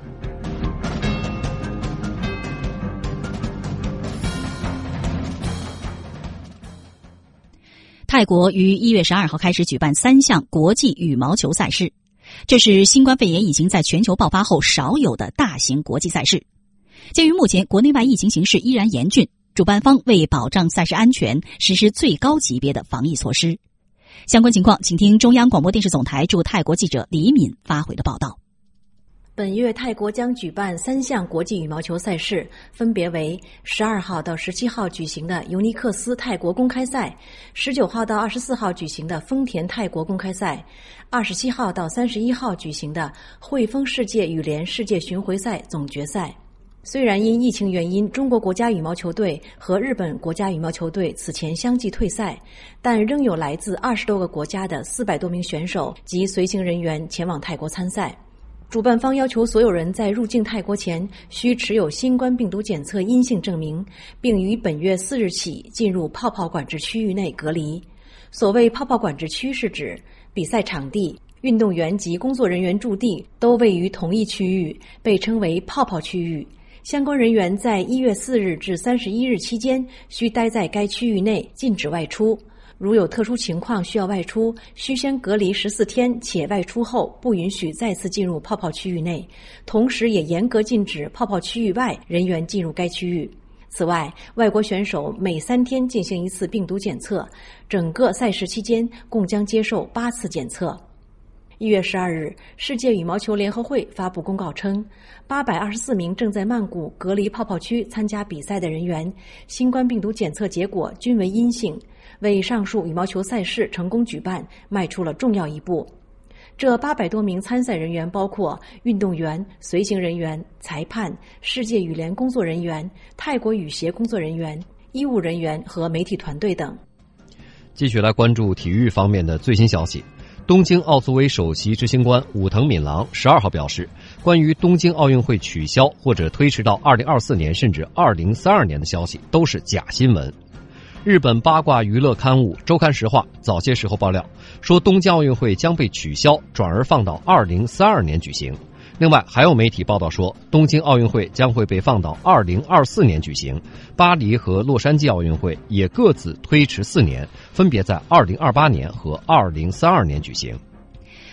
泰国于1月12号开始举办3项国际羽毛球赛事，这是新冠肺炎疫情在全球爆发后少有的大型国际赛事。鉴于目前国内外疫情形势依然严峻，主办方为保障赛事安全，实施最高级别的防疫措施。相关情况，请听中央广播电视总台驻泰国记者李敏发回的报道。 本月泰国将举办3项国际羽毛球赛事，分别为12号到17号举行的尤尼克斯泰国公开赛，19号到24号举行的丰田泰国公开赛，27号到31号举行的汇丰世界羽联世界巡回赛总决赛。虽然因疫情原因，中国国家羽毛球队和日本国家羽毛球队此前相继退赛，但仍有来自20多个国家的400多名选手及随行人员前往泰国参赛。主办方要求所有人在入境泰国前需持有新冠病毒检测阴性证明，并于本月4日起进入泡泡管制区域内隔离。所谓泡泡管制区是指比赛场地、运动员及工作人员驻地都位于同一区域，被称为泡泡区域。相关人员在1月4日至31日期间需待在该区域内，禁止外出。如有特殊情况需要外出，需先隔离14天，且外出后不允许再次进入泡泡区域内，同时也严格禁止泡泡区域外人员进入该区域。此外，外国选手每3天进行1次病毒检测，整个赛事期间共将接受8次检测。1月12日，世界羽毛球联合会发布公告称，824名正在曼谷隔离泡泡区参加比赛的人员，新冠病毒检测结果均为阴性，为上述羽毛球赛事成功举办迈出了重要一步。这800多名参赛人员包括运动员、随行人员、裁判、世界羽联工作人员、泰国羽协工作人员、医务人员和媒体团队等。 继续来关注体育方面的最新消息。东京奥组委首席执行官武藤敏郎12号表示，关于东京奥运会取消或者推迟到2024年甚至2032年的消息都是假新闻。日本八卦娱乐刊物《周刊时话》早些时候爆料说，东京奥运会将被取消，转而放到2032年举行。另外，还有媒体报道说，东京奥运会将会被放到2024年举行，巴黎和洛杉矶奥运会也各自推迟4年，分别在2028年和2032年举行。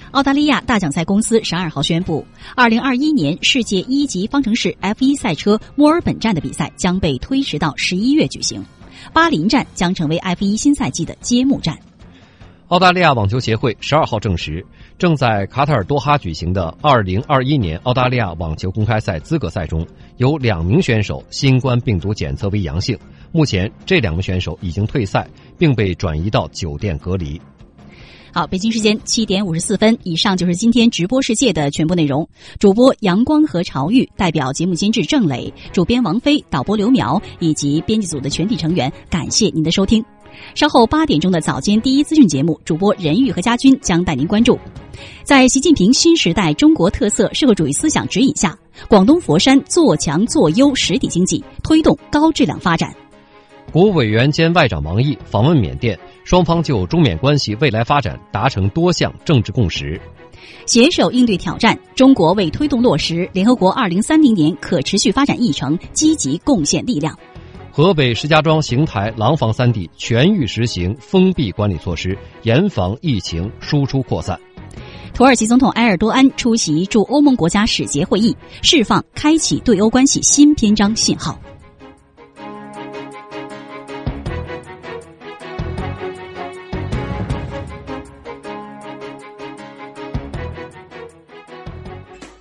澳大利亚大奖赛公司12号宣布，2021年世界1级方程式 F1 赛车墨尔本站的比赛将被推迟到11月举行，巴林站将成为 F1 新赛季的揭幕战。 澳大利亚网球协会12号证实，正在卡塔尔多哈举行的2021年澳大利亚网球公开赛资格赛中，有2名选手新冠病毒检测为阳性，目前这2名选手已经退赛，并被转移到酒店隔离。 好，北京时间7点54分，以上就是今天直播世界的全部内容。主播阳光和朝玉，代表节目监制郑磊，主编王菲，导播刘苗以及编辑组的全体成员，感谢您的收听。稍后8点钟的早间第一资讯节目，主播任玉和家军将带您关注。在习近平新时代中国特色社会主义思想指引下，广东佛山做强做优实体经济，推动高质量发展。 国务委员兼外长王毅访问缅甸，双方就中缅关系未来发展达成多项政治共识。 携手应对挑战，中国为推动落实联合国2030年可持续发展议程积极贡献力量。 河北石家庄、邢台、廊坊3地全域实行封闭管理措施，严防疫情输出扩散。 土耳其总统埃尔多安出席驻欧盟国家使节会议，释放开启对欧关系新篇章信号。